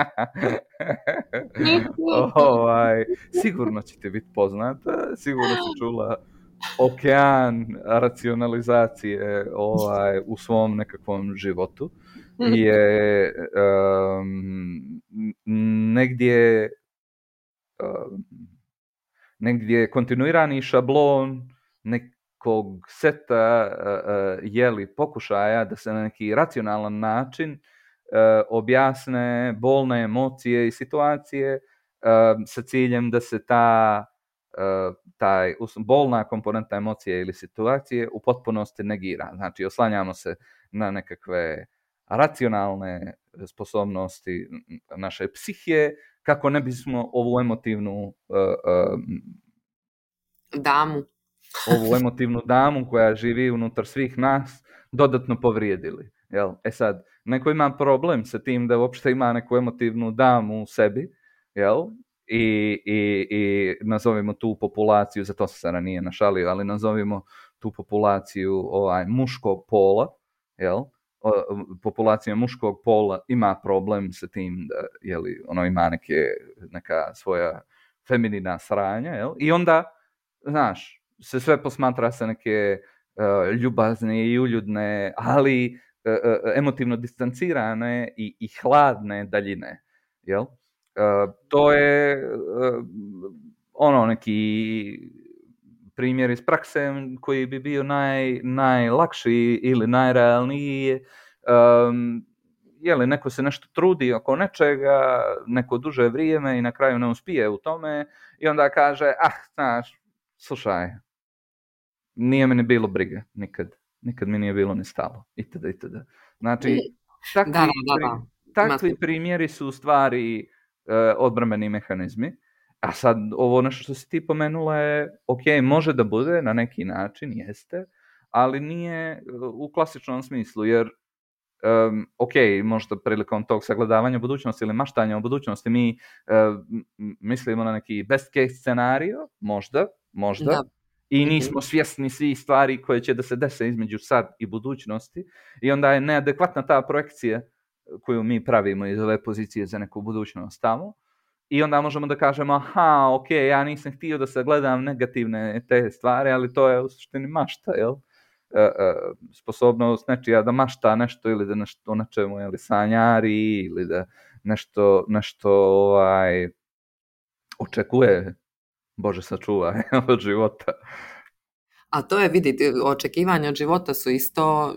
ovaj, sigurno će ti biti poznata, sigurno si čula okean racionalizacije ovaj, u svom nekakvom životu. Je um, negdje um, negdje kontinuirani šablon nekog seta uh, jeli pokušaja da se na neki racionalan način uh, objasne bolne emocije i situacije uh, sa ciljem da se ta uh, taj bolna komponenta emocije ili situacije u potpunosti negira. Znači oslanjamo se na nekakve racionalne sposobnosti naše psihije, kako ne bismo ovu emotivnu uh, uh, damu ovu emotivnu damu koja živi unutar svih nas dodatno povrijedili. Jel? E sad, neko ima problem sa tim da uopšte ima neku emotivnu damu u sebi, jel? I, i, i nazovimo tu populaciju, zato sam se ranije našalio, ali nazovimo tu populaciju ovaj, muškog pola, jel? Populacija muškog pola ima problem sa tim da jeli, ono ima neke, neka svoja feminina sranja, jel? I onda, znaš, se sve posmatra sa neke uh, ljubazne i uljudne, ali emotivno distancirane i, i hladne daljine. Jel? To je ono neki primjer iz prakse koji bi bio naj, najlakši ili najrealniji. Um, je li neko se nešto trudi oko nečega, neko duže vrijeme i na kraju ne uspije u tome i onda kaže, ah, znaš, slušaj, nije mi ni bilo brige, nikad, nikad mi nije bilo ni stalo, itd., itd. Znači, takvi, da, da, da. takvi primjeri su u stvari uh, odbrambeni mehanizmi, a sad ovo nešto što si ti pomenula je, ok, može da bude na neki način, jeste, ali nije u klasičnom smislu, jer Um, ok, možda prilikom tog sagledavanja budućnosti ili maštanja o budućnosti mi uh, mislimo na neki best case scenario, možda, možda, da. I nismo svjesni svih stvari koje će da se dese između sad i budućnosti i onda je neadekvatna ta projekcija koju mi pravimo iz ove pozicije za neku budućnost tamo i onda možemo da kažemo, aha, ok, ja nisam htio da sagledam negativne te stvari, ali to je u suštini mašta, jel? Uh, uh, sposobnost nečija da mašta nešto ili da nešto na čemu ili sanjari ili da nešto, nešto ovaj, očekuje, Bože sačuvaj, od života. A to je, vidite, očekivanja od života su isto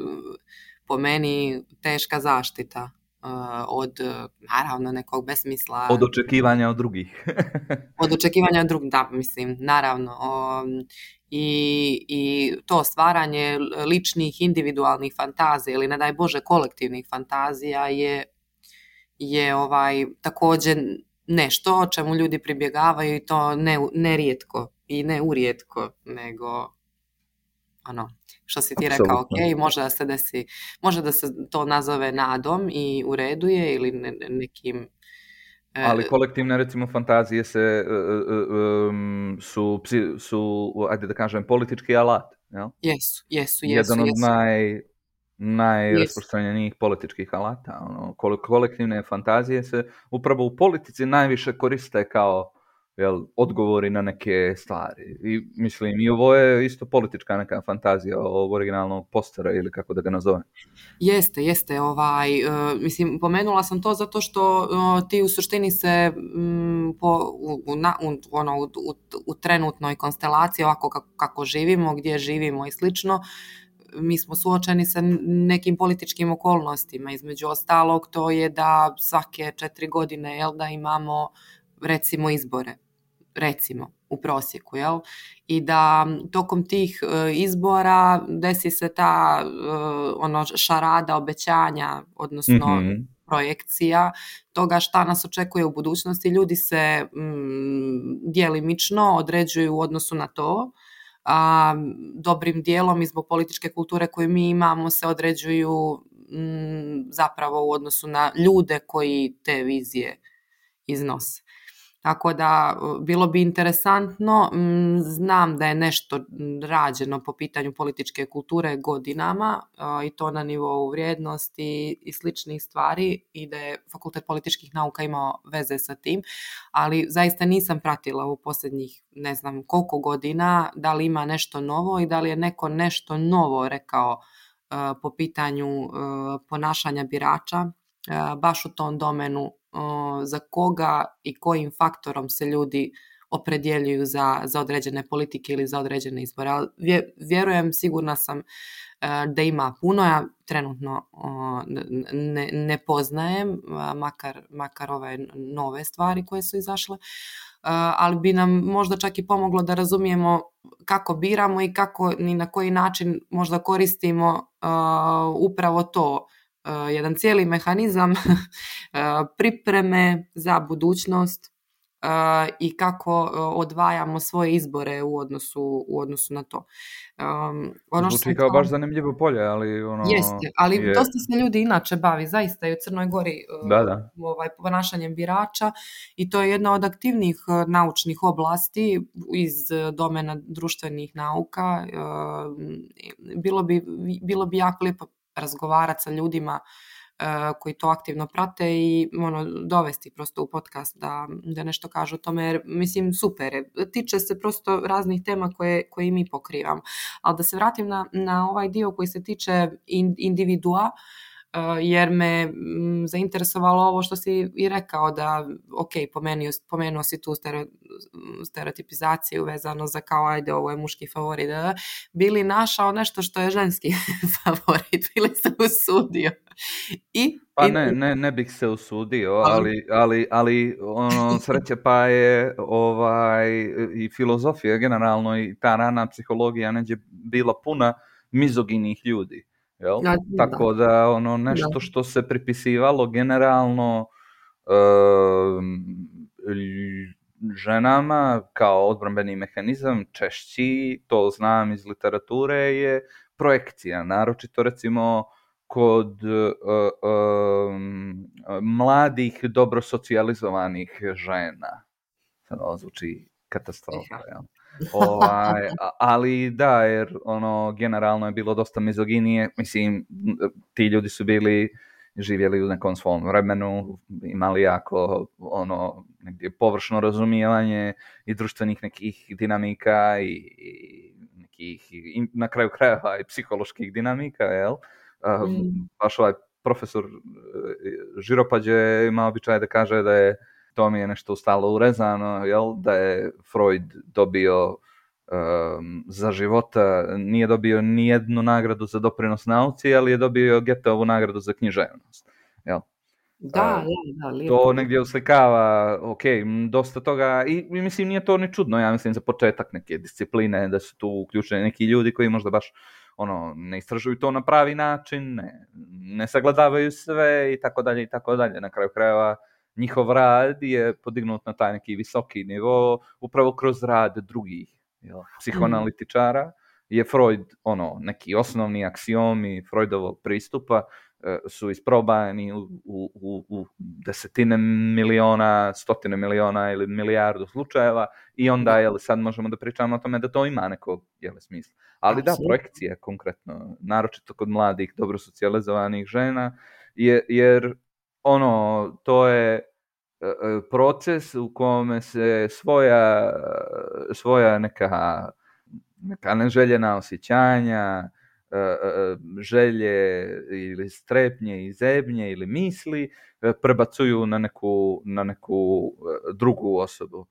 po meni teška zaštita uh, od, naravno, nekog besmisla. Od očekivanja od drugih. Od očekivanja od drugih, da, mislim, naravno. Um, I, i to stvaranje ličnih, individualnih fantazija ili ne daj Bože kolektivnih fantazija je, je ovaj, također nešto o čemu ljudi pribjegavaju i to ne, ne rijetko i ne urijetko, nego ono, što si ti rekao, ok, može da se desi, može da se to nazove nadom i u redu je ili ne, nekim. Ali kolektivne, recimo, fantazije se, um, su, su, ajde da kažem, politički alat. Jel? Jesu, jesu, jesu. Jedan od jesu. naj, najrasprostranjenijih političkih alata. Ono, kolektivne fantazije se upravo u politici najviše koriste kao, jel, odgovori na neke stvari. I mislim, i ovo je isto politička neka fantazija ovog originalnog postera ili kako da ga nazovem. Jeste, jeste. Ovaj, uh, mislim, pomenula sam to zato što uh, ti u suštini se um, po, u, u, na, u, ono, u, u, u trenutnoj konstelaciji ovako kako, kako živimo, gdje živimo i slično, mi smo suočeni sa nekim političkim okolnostima. Između ostalog, to je da svake četiri godine, jel, da imamo recimo izbore, recimo u prosjeku, jel? I da tokom tih uh, izbora desi se ta uh, ono šarada obećanja, odnosno mm-hmm. projekcija toga šta nas očekuje u budućnosti. Ljudi se mm, djelimično određuju u odnosu na to, a dobrim dijelom i zbog političke kulture koju mi imamo se određuju mm, zapravo u odnosu na ljude koji te vizije iznose. Tako da bilo bi interesantno, znam da je nešto rađeno po pitanju političke kulture godinama i to na nivou vrijednosti i sličnih stvari i da je Fakultet političkih nauka imao veze sa tim, ali zaista nisam pratila u posljednjih ne znam koliko godina da li ima nešto novo i da li je neko nešto novo rekao po pitanju ponašanja birača baš u tom domenu za koga i kojim faktorom se ljudi opredjeljuju za, za određene politike ili za određene izbore. Ali vjerujem, sigurna sam da ima puno, ja trenutno ne, ne poznajem, makar, makar ove nove stvari koje su izašle, ali bi nam možda čak i pomoglo da razumijemo kako biramo i kako ni na koji način možda koristimo upravo to, Uh, jedan cijeli mehanizam uh, pripreme za budućnost uh, i kako uh, odvajamo svoje izbore u odnosu, u odnosu na to. Um, ono Zvuči kao to... baš zanimljivo polje, ali ono... Jeste, ali je... dosta se ljudi inače bavi, zaista i u Crnoj Gori uh, da, da. Ovaj, ponašanjem birača i to je jedna od aktivnih uh, naučnih oblasti iz uh, domena društvenih nauka. Uh, bilo bi, bilo bi jako lijepo razgovarati sa ljudima koji to aktivno prate i ono, dovesti prosto u podcast da, da nešto kažu o tome, jer mislim super je. Tiče se prosto raznih tema koje, koje mi pokrivamo. Ali da se vratim na, na ovaj dio koji se tiče in, individua, jer me m, zainteresovalo ovo što si i rekao da, ok, pomenuo, pomenuo si tu stereo, stereotipizaciju vezano za kao ajde ovo je muški favorit, da, bili našao nešto što je ženski favorit, bili se usudio. I, pa i... ne, ne, ne bih se usudio, ali, ali, ali ono, sreće pa je ovaj, i filozofija generalno i ta rana psihologija neđe bila puna mizoginih ljudi. Jel? Ja, tako da, da ono nešto da. Što se pripisivalo generalno uh, ženama kao odbrambeni mehanizam, češći, to znam iz literature, je projekcija, naročito recimo kod uh, uh, mladih dobro socijalizovanih žena. Sad ovo zvuči katastrofa, jel? Ovaj, ali da, jer ono generalno je bilo dosta mizoginije, mislim, ti ljudi su bili, živjeli u nekom svom vremenu, imali jako ono negdje površno razumijevanje i društvenih nekih dinamika i, i nekih, i na kraju krajeva i psiholoških dinamika, jel? Mm. Baš ovaj profesor Žiropađe ima običaj da kaže da je to mi je nešto ustalo urezano, jel, da je Freud dobio um, za života, nije dobio ni jednu nagradu za doprinos nauci, ali je dobio Goetheovu nagradu za književnost. Jel? Da, uh, da, da, lijepo. To negdje uslikava, ok, dosta toga, i, i mislim nije to ni čudno, ja mislim za početak neke discipline, da su tu uključeni neki ljudi koji možda baš ono, ne istražuju to na pravi način, ne, ne sagledavaju sve i tako dalje i tako dalje. Na kraju krajeva njihov rad je podignut na taj neki visoki nivo upravo kroz rad drugih, jel, psihoanalitičara. Je Freud, ono, neki osnovni aksiomi Freudovog pristupa e, su isprobani u, u, u, u desetine miliona, stotine miliona ili milijardu slučajeva i onda, jel, sad možemo da pričamo o tome da to ima nekog, jel, smisla. Ali da, projekcija konkretno, naročito kod mladih, dobro socijalizovanih žena, je, jer ono, to je proces u kome se svoja, svoja neka, neka neželjena osjećanja, želje ili strepnje i zebnje ili misli prebacuju na neku, na neku drugu osobu.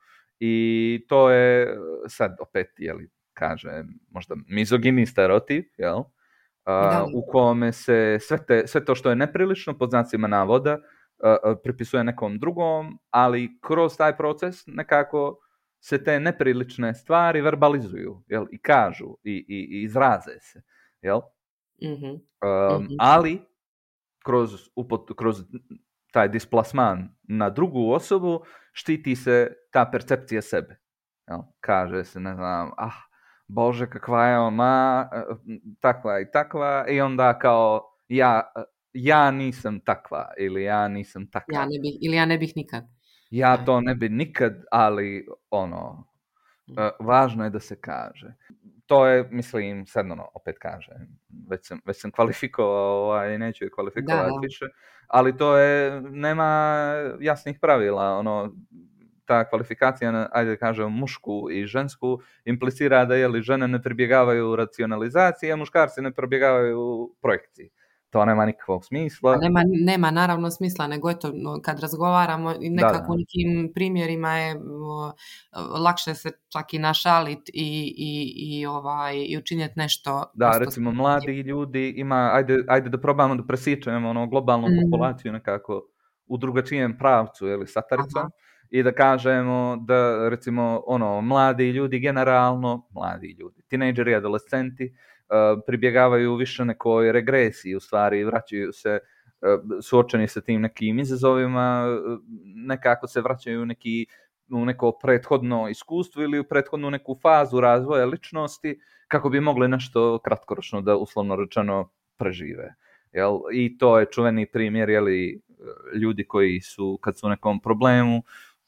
I to je sad opet, jeli, kaže, možda mizogini stereotip, jel? Uh, u kome se sve, te, sve to što je neprilično, pod znacima navoda, uh, pripisuje nekom drugom, ali kroz taj proces nekako se te neprilične stvari verbalizuju, jel? I kažu, i, i, i izraze se, jel? Mm-hmm. Um, mm-hmm. Ali kroz, upot, kroz taj displasman na drugu osobu štiti se ta percepcija sebe, jel? Kaže se, ne znam, ah, Bože, kakva je ona, takva i takva, i onda kao ja, ja nisam takva, ili ja nisam takva. Ja ne bih, ili ja ne bih nikad. Ja to ne bih nikad, ali ono, važno je da se kaže. To je, mislim, sad ono, opet kažem, već sam, već sam kvalifikovao, ovaj, neću je kvalifikovati da, da. više, ali to je, nema jasnih pravila, ono, ta kvalifikacija na, ajde da kažem, mušku i žensku implicira da, jeli, žene ne pribjegavaju racionalizaciji, a muškarci ne pribjegavaju projekciji. To nema nikakvog smisla. Nema, nema naravno smisla, nego eto, kad razgovaramo nekako nekim primjerima je o, lakše se čak i našaliti i, i, i, ovaj, i učinjeti nešto. Da, recimo staviti. Mladi ljudi ima, ajde, ajde da probamo da presičemo ono, globalnu mm. populaciju nekako u drugačijem pravcu, jeli, sataricom. Aha. I da kažemo da, recimo, ono, mladi ljudi generalno, mladi ljudi, tinejdžeri i adolescenti, uh, pribjegavaju više nekoj regresiji, u stvari, vraćaju se, uh, suočeni sa tim nekim izazovima, uh, nekako se vraćaju u, neki, u neko prethodno iskustvo ili u prethodnu neku fazu razvoja ličnosti, kako bi mogli nešto kratkoročno da, uslovno rečeno, prežive. Jel? I to je čuveni primjer, jeli, ljudi koji su, kad su u nekom problemu,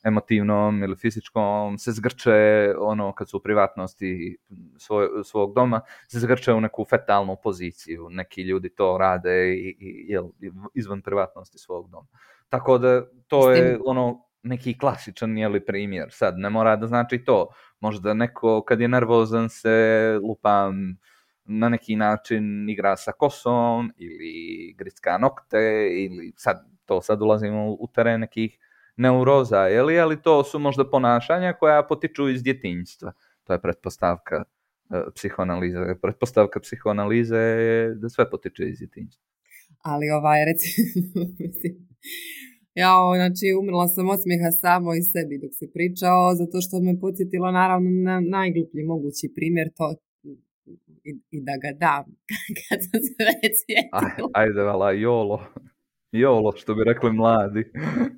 emotivnom ili fizičkom, se zgrče ono kad su u privatnosti svoj, svog doma, se zgrče u neku fetalnu poziciju. Neki ljudi to rade i, i, jel, izvan privatnosti svog doma. Tako da to je ono neki klasičan jeli, primjer. Sad ne mora da znači to. Možda neko kad je nervozan se lupam na neki način igra sa kosom ili gricka nokte ili sad to sad ulazimo u teren nekih neuroza, jeli, ali to su možda ponašanja koja potiču iz djetinjstva. To je pretpostavka uh, psihoanalize. Pretpostavka psihoanalize je da sve potiče iz djetinjstva. Ali ovaj, recimo, mislim, ja, znači, umrla sam od smijeha samo i sebi dok si pričao, zato što me podsjetilo naravno na najgluplji mogući primjer, to i, i da ga dam kad sam se već sjetila. Aj, ajde, vala, jolo. Jolo, što bi rekli mladi.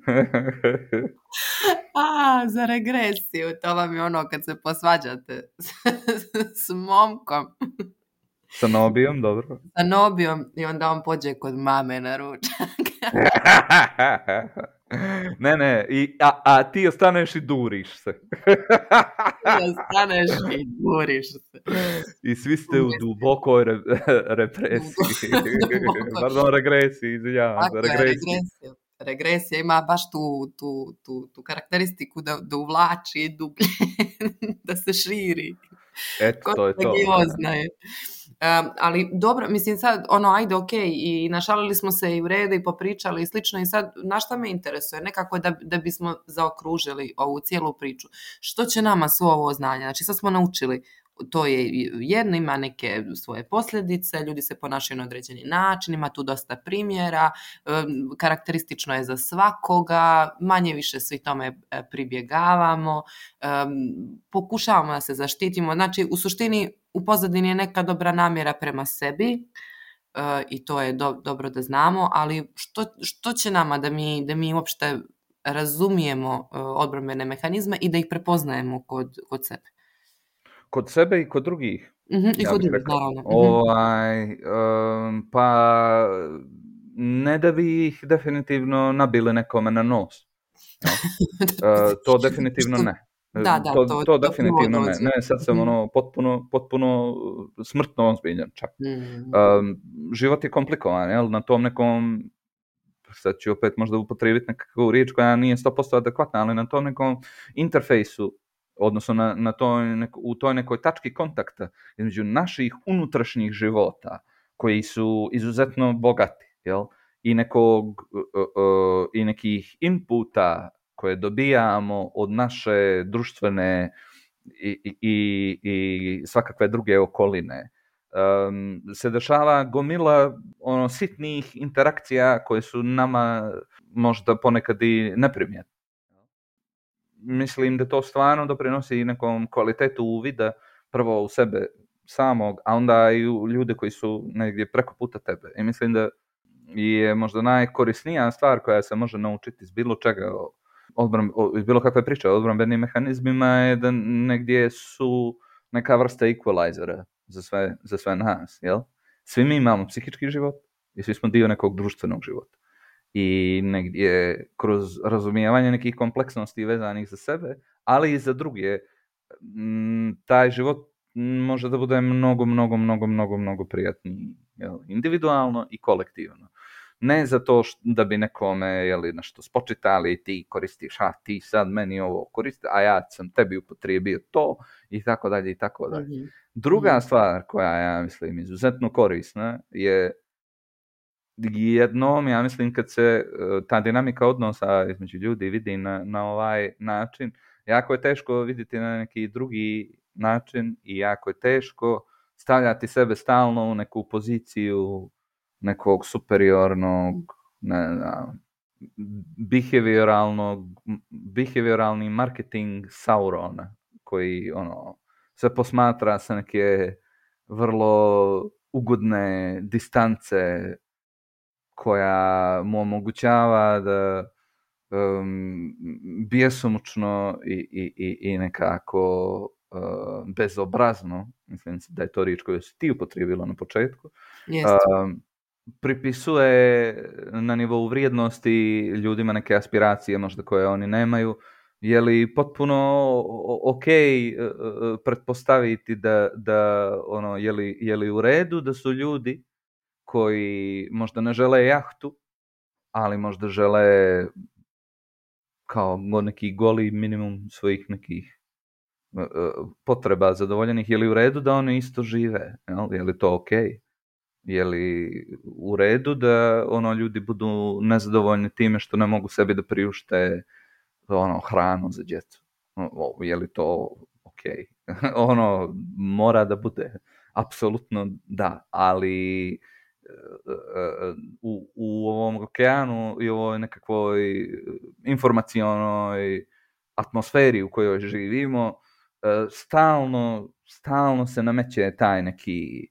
A, za regresiju, to vam je ono kad se posvađate s momkom. Sa Nobijom, dobro. Sa Nobijom i onda on pođe kod mame na ručak. Ne, ne, i, a, a ti ostaneš i duriš se. Ti ostaneš i duriš se. I svi ste u dubokoj re, represiji. Pardon, regresiji, izvinjavam se, regresiji. Regresija ima baš tu, tu, tu, tu karakteristiku da, da uvlači dublje, da se širi. Eto, to je to. Je. Um, ali dobro, mislim sad, ono, ajde, ok, i našalili smo se i u redu i popričali i slično i sad, na šta me interesuje, nekako da, da bismo zaokružili ovu cijelu priču. Što će nama svo ovo znanje? Znači, sad smo naučili, to je jedno, ima neke svoje posljedice, ljudi se ponašaju na određeni način, ima tu dosta primjera, um, karakteristično je za svakoga, manje više svi tome pribjegavamo, um, pokušavamo da se zaštitimo, znači, u suštini, u pozadini je neka dobra namjera prema sebi uh, i to je do, dobro da znamo, ali što, što će nama da mi, da mi uopšte razumijemo uh, odbrambene mehanizme i da ih prepoznajemo kod, kod sebe? Kod sebe i kod drugih. Mm-hmm, I ja kod drugih, naravno. Ovaj, um, pa ne da bi ih definitivno nabili nekome na nos. No? uh, to definitivno ne. Da, da, to, to, to to definitivno ne. Ne, sad sam mm. ono potpuno, potpuno smrtno ozbiljan čak. Mm. Um, život je komplikovan, jel? Na tom nekom, sad ću opet možda upotrijebiti nekakvu riječ koja nije sto posto adekvatna, ali na tom nekom interfejsu, odnosno na, na toj neko, u toj nekoj tački kontakta između naših unutrašnjih života, koji su izuzetno bogati, jel? I nekog, uh, uh, i nekih inputa koje dobijamo od naše društvene i, i, i svakakve druge okoline. Um, se dešava gomila ono, sitnih interakcija koje su nama možda ponekad i neprimjetne. Mislim da to stvarno doprinosi nekom kvalitetu uvida prvo u sebe samog, a onda i u ljude koji su negdje preko puta tebe. I mislim da je možda najkorisnija stvar koja se može naučiti iz bilo čega Odbran, iz bilo kakve priče o odbrambenim mehanizmima je da negdje su neka vrsta equalizera za sve, za sve nas, jel? Svi mi imamo psihički život i svi smo dio nekog društvenog života. I negdje kroz razumijevanje nekih kompleksnosti vezanih za sebe, ali i za druge, taj život može da bude mnogo, mnogo, mnogo, mnogo, mnogo prijatniji, jel? Individualno i kolektivno. Ne zato što, da bi nekome jeli, nešto spočitali, ti koristiš, a ti sad meni ovo koristi, a ja sam tebi upotrijebio to, i tako dalje, i tako dalje. Mm-hmm. Druga mm-hmm. stvar koja, ja mislim, izuzetno korisna je jednom, ja mislim, kad se ta dinamika odnosa između ljudi vidi na, na ovaj način, jako je teško vidjeti na neki drugi način i jako je teško stavljati sebe stalno u neku poziciju nekog superiornog, ne znam, behavioralnog, behavioralni marketing Saurona, koji ono, se posmatra sa neke vrlo ugodne distance koja mu omogućava da um, bjesomučno i, i, i, i nekako uh, bezobrazno, mislim da je to riječ koju si ti upotrijebila na početku, um, pripisuje na nivou vrijednosti ljudima neke aspiracije možda koje oni nemaju, Je li potpuno ok pretpostaviti da, da ono, je li, je li u redu da su ljudi koji možda ne žele jahtu, ali možda žele kao neki goli minimum svojih nekih potreba zadovoljenih, je li u redu da oni isto žive? Jel? Je li to ok? Je li u redu da ono ljudi budu nezadovoljni time što ne mogu sebi da priušte ono hranu za djecu? Je li to ok? Ono mora da bude apsolutno da, ali u, u ovom okeanu i ovoj nekakvoj informacionoj atmosferi u kojoj živimo stalno, stalno se nameće taj neki,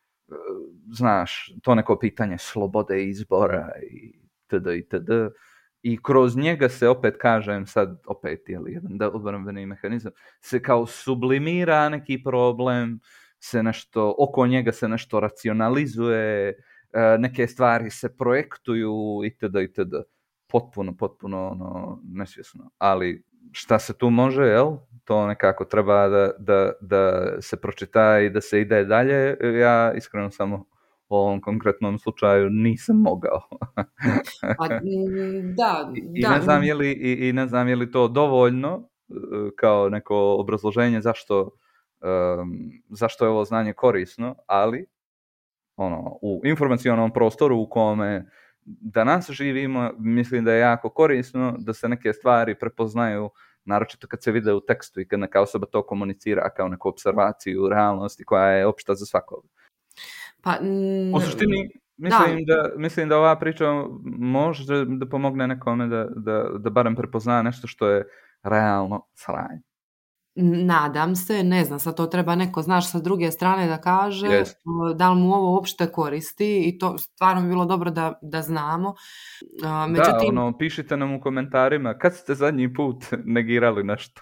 znaš, to neko pitanje slobode izbora i td. itd. I kroz njega se opet, kažem, sad opet je li jedan obrambeni mehanizam, se kao sublimira neki problem, se nešto, oko njega se nešto racionalizuje, neke stvari se projektuju itd. itd. Potpuno, potpuno ono, nesvjesno. Ali šta se tu može, jel? To nekako treba da, da, da se pročita i da se ide dalje. Ja iskreno samo u ovom konkretnom slučaju nisam mogao. A, da, I, da. I, ne znam je li, i, i ne znam je li to dovoljno kao neko obrazloženje zašto, um, zašto je ovo znanje korisno, ali ono, u informacionom prostoru u kome danas živimo, mislim da je jako korisno da se neke stvari prepoznaju, naročito kad se vide u tekstu i kad neka osoba to komunicira kao neku observaciju realnosti koja je opšta za svakog. Pa, n- U suštini, mislim da. da, da, mislim da ova priča može da pomogne nekome da, da, da barem prepozna nešto što je realno sranje. Nadam se, ne znam, sad to treba neko, znaš, sa druge strane da kaže Yes. da li mu ovo uopšte koristi i to stvarno bi bilo dobro da, da znamo. Uh, međutim, Da, ono, pišite nam u komentarima kad ste zadnji put negirali nešto.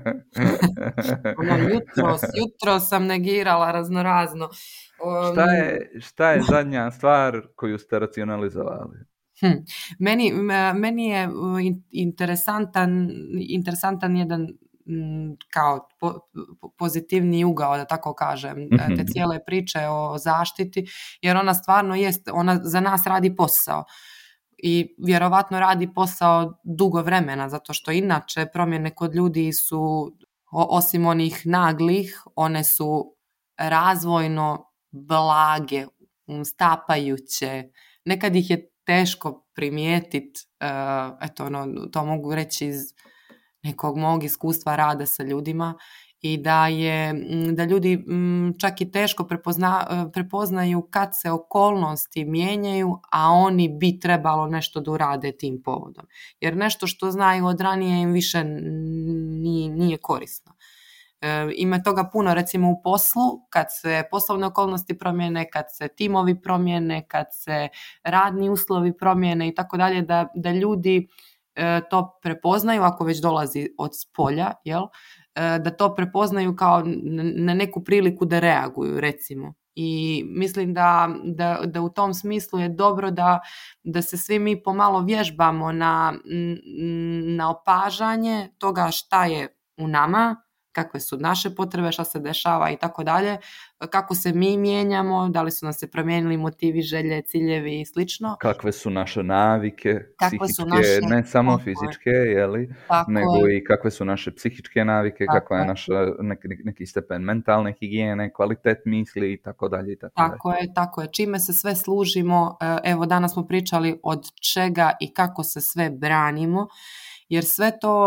ono, jutros, jutro sam negirala raznorazno. Um, šta, je, šta je zadnja stvar koju ste racionalizovali? Hm. Meni, meni je interesantan, interesantan jedan kao po, pozitivni ugao, da tako kažem, mm-hmm. te cijele priče o zaštiti, jer ona stvarno jest, ona za nas radi posao i vjerovatno radi posao dugo vremena, zato što inače promjene kod ljudi su, osim onih naglih, one su razvojno blage, stapajuće, nekad ih je teško primijetiti, uh, eto, ono, to mogu reći iz nekog mog iskustva rada sa ljudima i da je, da ljudi čak i teško prepozna, prepoznaju kad se okolnosti mijenjaju, a oni bi trebalo nešto da urade tim povodom. Jer nešto što znaju od ranije im više nije, nije korisno. E, ima toga puno, recimo u poslu, kad se poslovne okolnosti promijene, kad se timovi promijene, kad se radni uslovi promijene i tako dalje, da, da ljudi e, to prepoznaju ako već dolazi od spolja, jel? E, da to prepoznaju kao na neku priliku da reaguju, recimo. I mislim da, da, da u tom smislu je dobro da, da se svi mi pomalo vježbamo na, na opažanje toga šta je u nama, kakve su naše potrebe, šta se dešava i tako dalje, kako se mi mijenjamo, da li su nam se promijenili motivi, želje, ciljevi i slično. Kakve su naše navike, kakve psihičke, naše, ne samo tako fizičke, jeli, nego je. I kakve su naše psihičke navike, tako kakva je, je naša neki, neki stepen mentalne higijene, kvalitet misli i tako dalje. Tako, tako dalje. je, tako je. Čime se sve služimo, evo danas smo pričali od čega i kako se sve branimo, jer sve to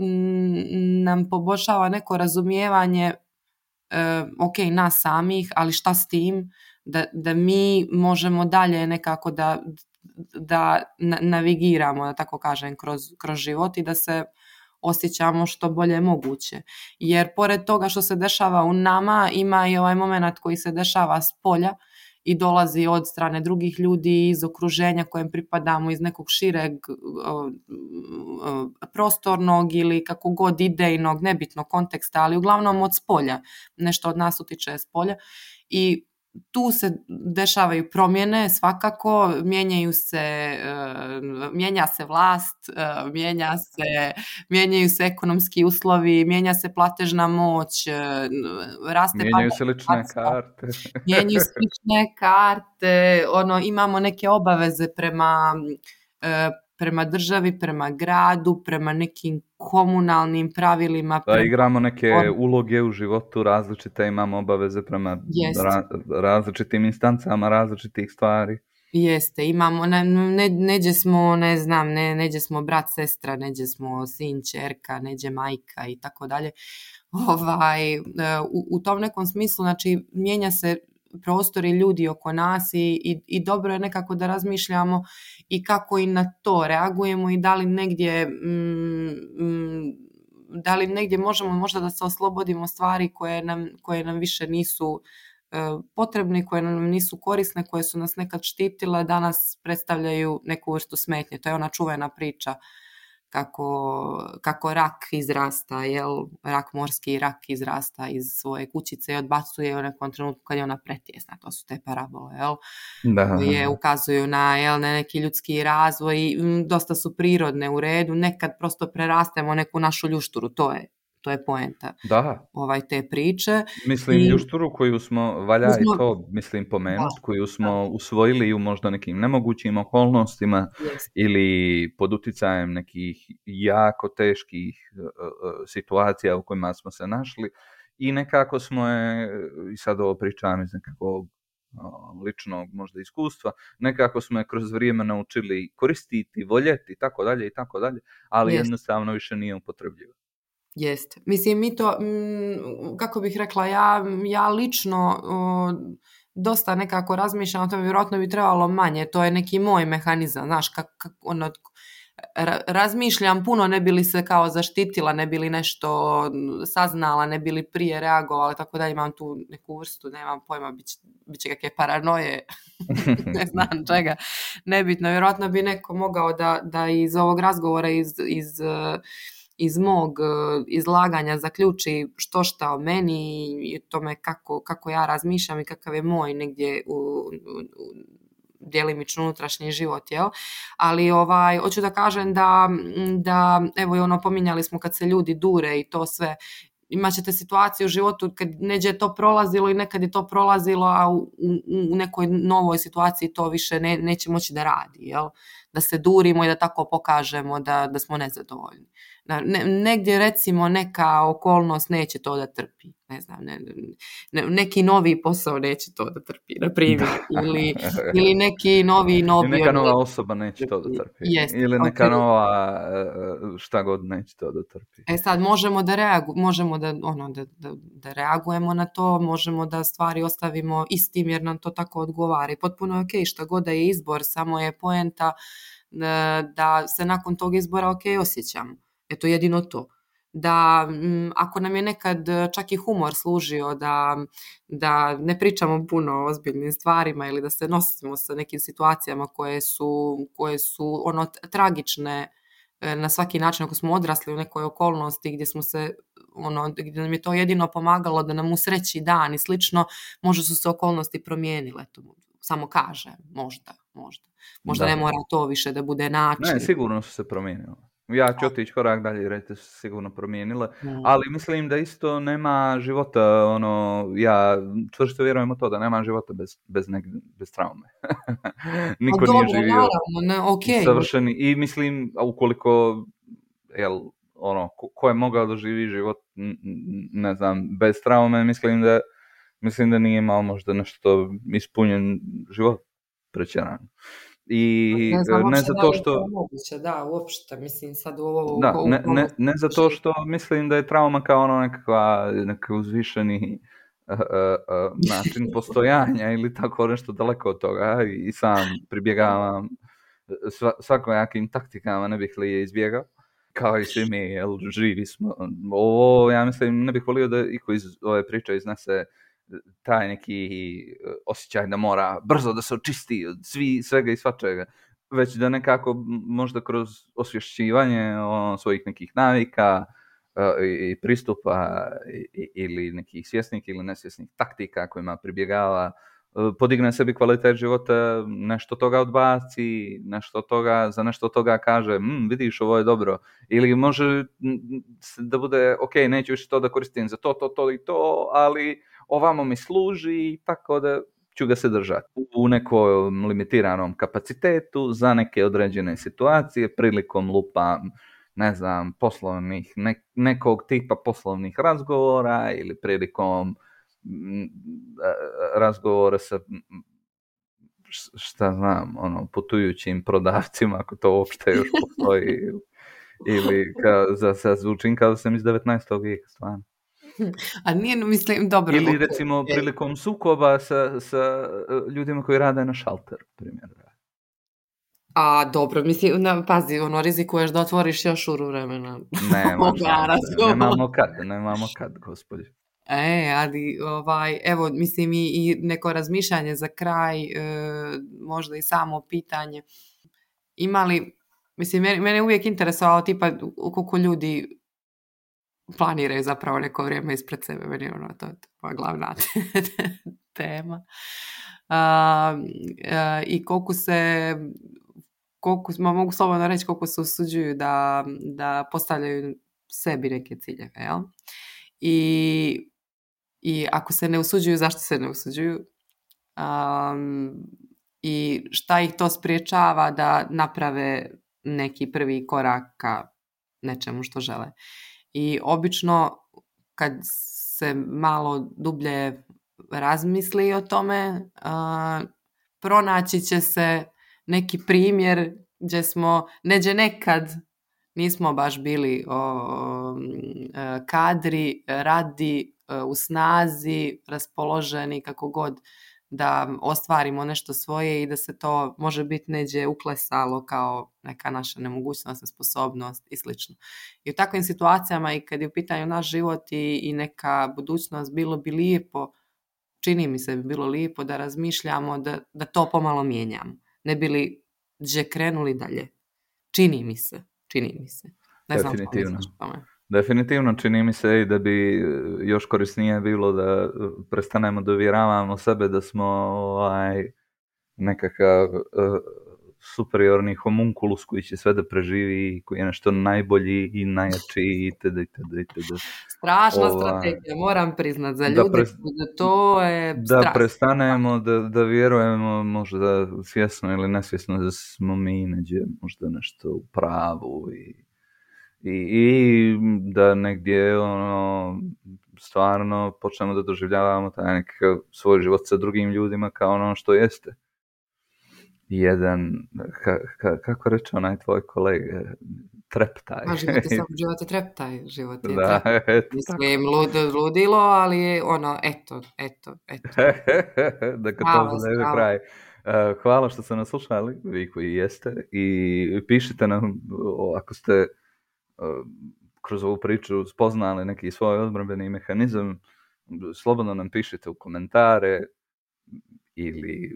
nam poboljšava neko razumijevanje, e, ok, nas samih, ali šta s tim, da, da mi možemo dalje nekako da, da navigiramo, da tako kažem, kroz, kroz život i da se osjećamo što bolje moguće. Jer pored toga što se dešava u nama, ima i ovaj moment koji se dešava s polja i dolazi od strane drugih ljudi iz okruženja kojem pripadamo, iz nekog šireg prostornog ili kako god idejnog, nebitno konteksta, ali uglavnom od spolja. Nešto od nas utiče s polja. I tu se dešavaju promjene svakako, mijenjaju se, mijenja se vlast, mijenja se, mijenjaju se ekonomski uslovi, mijenja se platežna moć, raste mijenjaju se lične karte. Mijenjaju se lične karte, ono, imamo neke obaveze prema prema državi, prema gradu, prema nekim komunalnim pravilima. Da, prema... igramo neke uloge u životu različite, imamo obaveze prema ra- različitim instancama, različitih stvari. Jeste, imamo, ne, ne, neđe smo, ne znam, ne, neđe smo brat, sestra, neđe smo sin, čerka, neđe majka i tako dalje. Ovaj, u, u tom nekom smislu, znači, mijenja se prostor i ljudi oko nas i, i, i dobro je nekako da razmišljamo i kako i na to reagujemo i da li negdje mm, da li negdje možemo možda da se oslobodimo stvari koje nam, koje nam više nisu uh, potrebne, koje nam nisu korisne, koje su nas nekad štitile, danas predstavljaju neku vrstu smetnje. To je ona čuvena priča kako, kako rak izrasta, jel, rak morski rak izrasta iz svoje kućice i odbacuje u nekom trenutku kad je ona pretjesna. To su te parabole, jel, da. koje ukazuju na, jel, na neki ljudski razvoj, dosta su prirodne, u redu, nekad prosto prerastemo neku našu ljušturu, to je To je poenta da. ovaj, te priče. Mislim, I... ljušturu koju smo, valja smo... i to, mislim, pomenuti, koju smo da. usvojili u možda nekim nemogućim okolnostima yes. ili pod utjecajem nekih jako teških uh, uh, situacija u kojima smo se našli i nekako smo je, i sad ovo pričam iz nekakvog uh, ličnog možda iskustva, nekako smo je kroz vrijeme naučili koristiti, voljeti i tako dalje i tako dalje, ali yes. jednostavno više nije upotrebljivo. Jest. Mislim, mi to, kako bih rekla, ja, ja lično o, dosta nekako razmišljam o tome, vjerojatno bi trebalo manje, to je neki moj mehanizam, znaš, kak, kak, ono, ra, razmišljam puno, ne bi li se kao zaštitila, ne bi li nešto saznala, ne bi li prije reagovala, tako da imam tu neku vrstu, nemam pojma, bit će, bit će kakve paranoje, ne znam čega, nebitno, vjerojatno bi neko mogao da, da iz ovog razgovora, iz, iz iz mog izlaganja zaključi što šta o meni i tome kako, kako ja razmišljam i kakav je moj negdje u, u, u djelimično unutrašnji život, jel? Ali ovaj, hoću da kažem da, da evo i ono pominjali smo kad se ljudi dure i to sve, imat ćete situaciju u životu kad neđe je to prolazilo i nekad je to prolazilo, a u, u, u nekoj novoj situaciji to više ne, neće moći da radi, jel? Da se durimo i da tako pokažemo da, da smo nezadovoljni. Ne, negdje recimo neka okolnost neće to da trpi, ne znam, ne, ne, neki novi posao neće to da trpi, na primjer, ili, ili neki novi novi... I neka nova osoba neće to da trpi, Jest, ili neka okay. nova šta god neće to da trpi. E sad, možemo da reagu, možemo da, ono, da, da, da reagujemo na to, možemo da stvari ostavimo istim jer nam to tako odgovara i potpuno je ok, šta god da je izbor, samo je poenta da se nakon tog izbora ok osjećamo. Eto jedino to. Da m, ako nam je nekad čak i humor služio da, da ne pričamo puno o ozbiljnim stvarima ili da se nosimo sa nekim situacijama koje su, koje su ono tragične na svaki način, ako smo odrasli u nekoj okolnosti gdje smo se, ono, gdje nam je to jedino pomagalo da nam usreći dan i slično, možda su se okolnosti promijenile. To samo kaže, možda, možda. Možda da. Ne mora to više da bude način. Ne, sigurno su se promijenile. Ja ću otići korak dalje i reći su se sigurno promijenile, mm. ali mislim da isto nema života, ono, ja čvrsto vjerujem u to da nema života bez, bez, ne, bez traume. Niko dobro, nije živio naravno, ne, okay. savršeni i mislim, ukoliko, jel, ono, ko, ko je mogao da živi život, ne znam, bez traume, mislim da, mislim da nije imao možda nešto ispunjen život prećerano. I ne, znam, ne zato što da, moguće, da, uopšte, mislim sad u ovo... Da, ne, ne, ne zato što mislim da je trauma kao ono nekakva, nekakav uzvišeni uh, uh, uh, način postojanja ili tako nešto daleko od toga i sam pribjegavam sva, svakojakim taktikama, ne bih li je izbjegao, kao i svi mi, jel, živi smo. Ovo, ja mislim, ne bih volio da iko iz ove priče iznese taj neki osjećaj da mora brzo da se očisti od svi, svega i svačega, već da nekako možda kroz osvješćivanje o svojih nekih navika uh, i pristupa i, ili nekih svjesnih ili nesvjesnih taktika kojima pribjegava podigne sebi kvalitet života, nešto toga odbaci, nešto toga, za nešto toga kaže, hm, vidiš, ovo je dobro. Ili može da bude, ok, neću više to da koristim za to, to, to i to, ali ovamo mi služi, tako da ću ga se držati u nekom limitiranom kapacitetu za neke određene situacije, prilikom lupa, ne znam, poslovnih, ne, nekog tipa poslovnih razgovora ili prilikom razgovora sa, šta znam, ono, putujućim prodavcima, ako to uopšte još postoji, ili ka, za, za zvučim kao da sam iz devetnaestog vijeka, stvarno. A nije, mislim, dobro. Ili recimo prilikom sukoba sa, sa ljudima koji rade na šalteru, primjer. A, dobro, mislim, na, pazi, ono, rizikuješ da otvoriš još uru vremena. Nema šanse, nemamo kad, nemamo kad, gospodi. E, ali, ovaj, evo, mislim, i, i neko razmišljanje za kraj, e, možda i samo pitanje. Ima li, mislim, mene, mene uvijek interesovalo, tipa, koliko ljudi planiraju zapravo neko vrijeme ispred sebe, meni ono, to je moja glavna tema. A, a, I koliko se, koliko, mogu slobodno reći koliko se usuđuju da, da postavljaju sebi neke ciljeve, jel? I, i ako se ne usuđuju, zašto se ne usuđuju? Um, I šta ih to spriječava da naprave neki prvi korak ka nečemu što žele. I obično kad se malo dublje razmisli o tome, uh, pronaći će se neki primjer gdje smo, neđe nekad nismo baš bili o, kadri, radi, u snazi, raspoloženi, kako god, da ostvarimo nešto svoje i da se to može biti neđe uklesalo kao neka naša nemogućnost, nesposobnost i slično. I u takvim situacijama i kad je u pitanju naš život i, i neka budućnost, bilo bi lijepo, čini mi se bi bilo lijepo da razmišljamo da, da to pomalo mijenjamo. Ne bi li že krenuli dalje. Čini mi se, čini mi se. Ne znam što misliš o tome. Definitivno čini mi se i da bi još korisnije bilo da prestanemo da uvjeravamo sebe da smo ovaj, nekakav uh, superiorni homunculus koji će sve da preživi, koji je nešto najbolji i najjači itd. itd. itd. Strašna Ova, strategija, moram priznat za ljude, da, pre, da to je da strašno. prestanemo da, da vjerujemo možda svjesno ili nesvjesno da smo mi neđe možda nešto u pravu i I, i da negdje ono, stvarno počnemo da doživljavamo taj nekakav svoj život sa drugim ljudima kao ono što jeste. Jedan, ka, ka, kako reče onaj tvoj kolega, treptaj. A život je samo život je treptaj, život je da, treptaj. Eto, Mislim, lud, ludilo, ali je ono, eto, eto, eto. Dakle, to bude za kraj. Uh, hvala što ste nas slušali, vi koji jeste, i pišite nam ako ste kroz ovu priču spoznali neki svoj odbrambeni mehanizam, slobodno nam pišite u komentare ili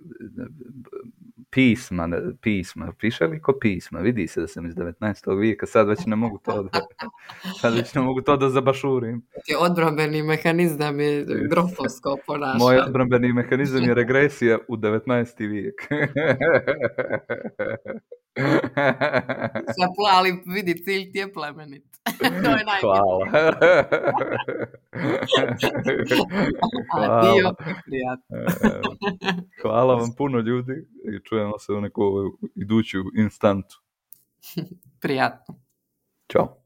pisma, pisma, piše li ko pisma, vidi se da sam iz devetnaestog vijeka, sad već ne mogu to da, sad već ne mogu to da zabašurim. Odbrambeni mehanizam je grofovsko ponašanje. Moj odbrambeni mehanizam je regresija u devetnaesti vijek. Ali vidi, cilj ti je plemenit. To je najbolje. Hvala. Hvala. Dio, prijatno. Hvala vam puno ljudi i čujemo se u neku iduću instantu. Prijatno. Ćao.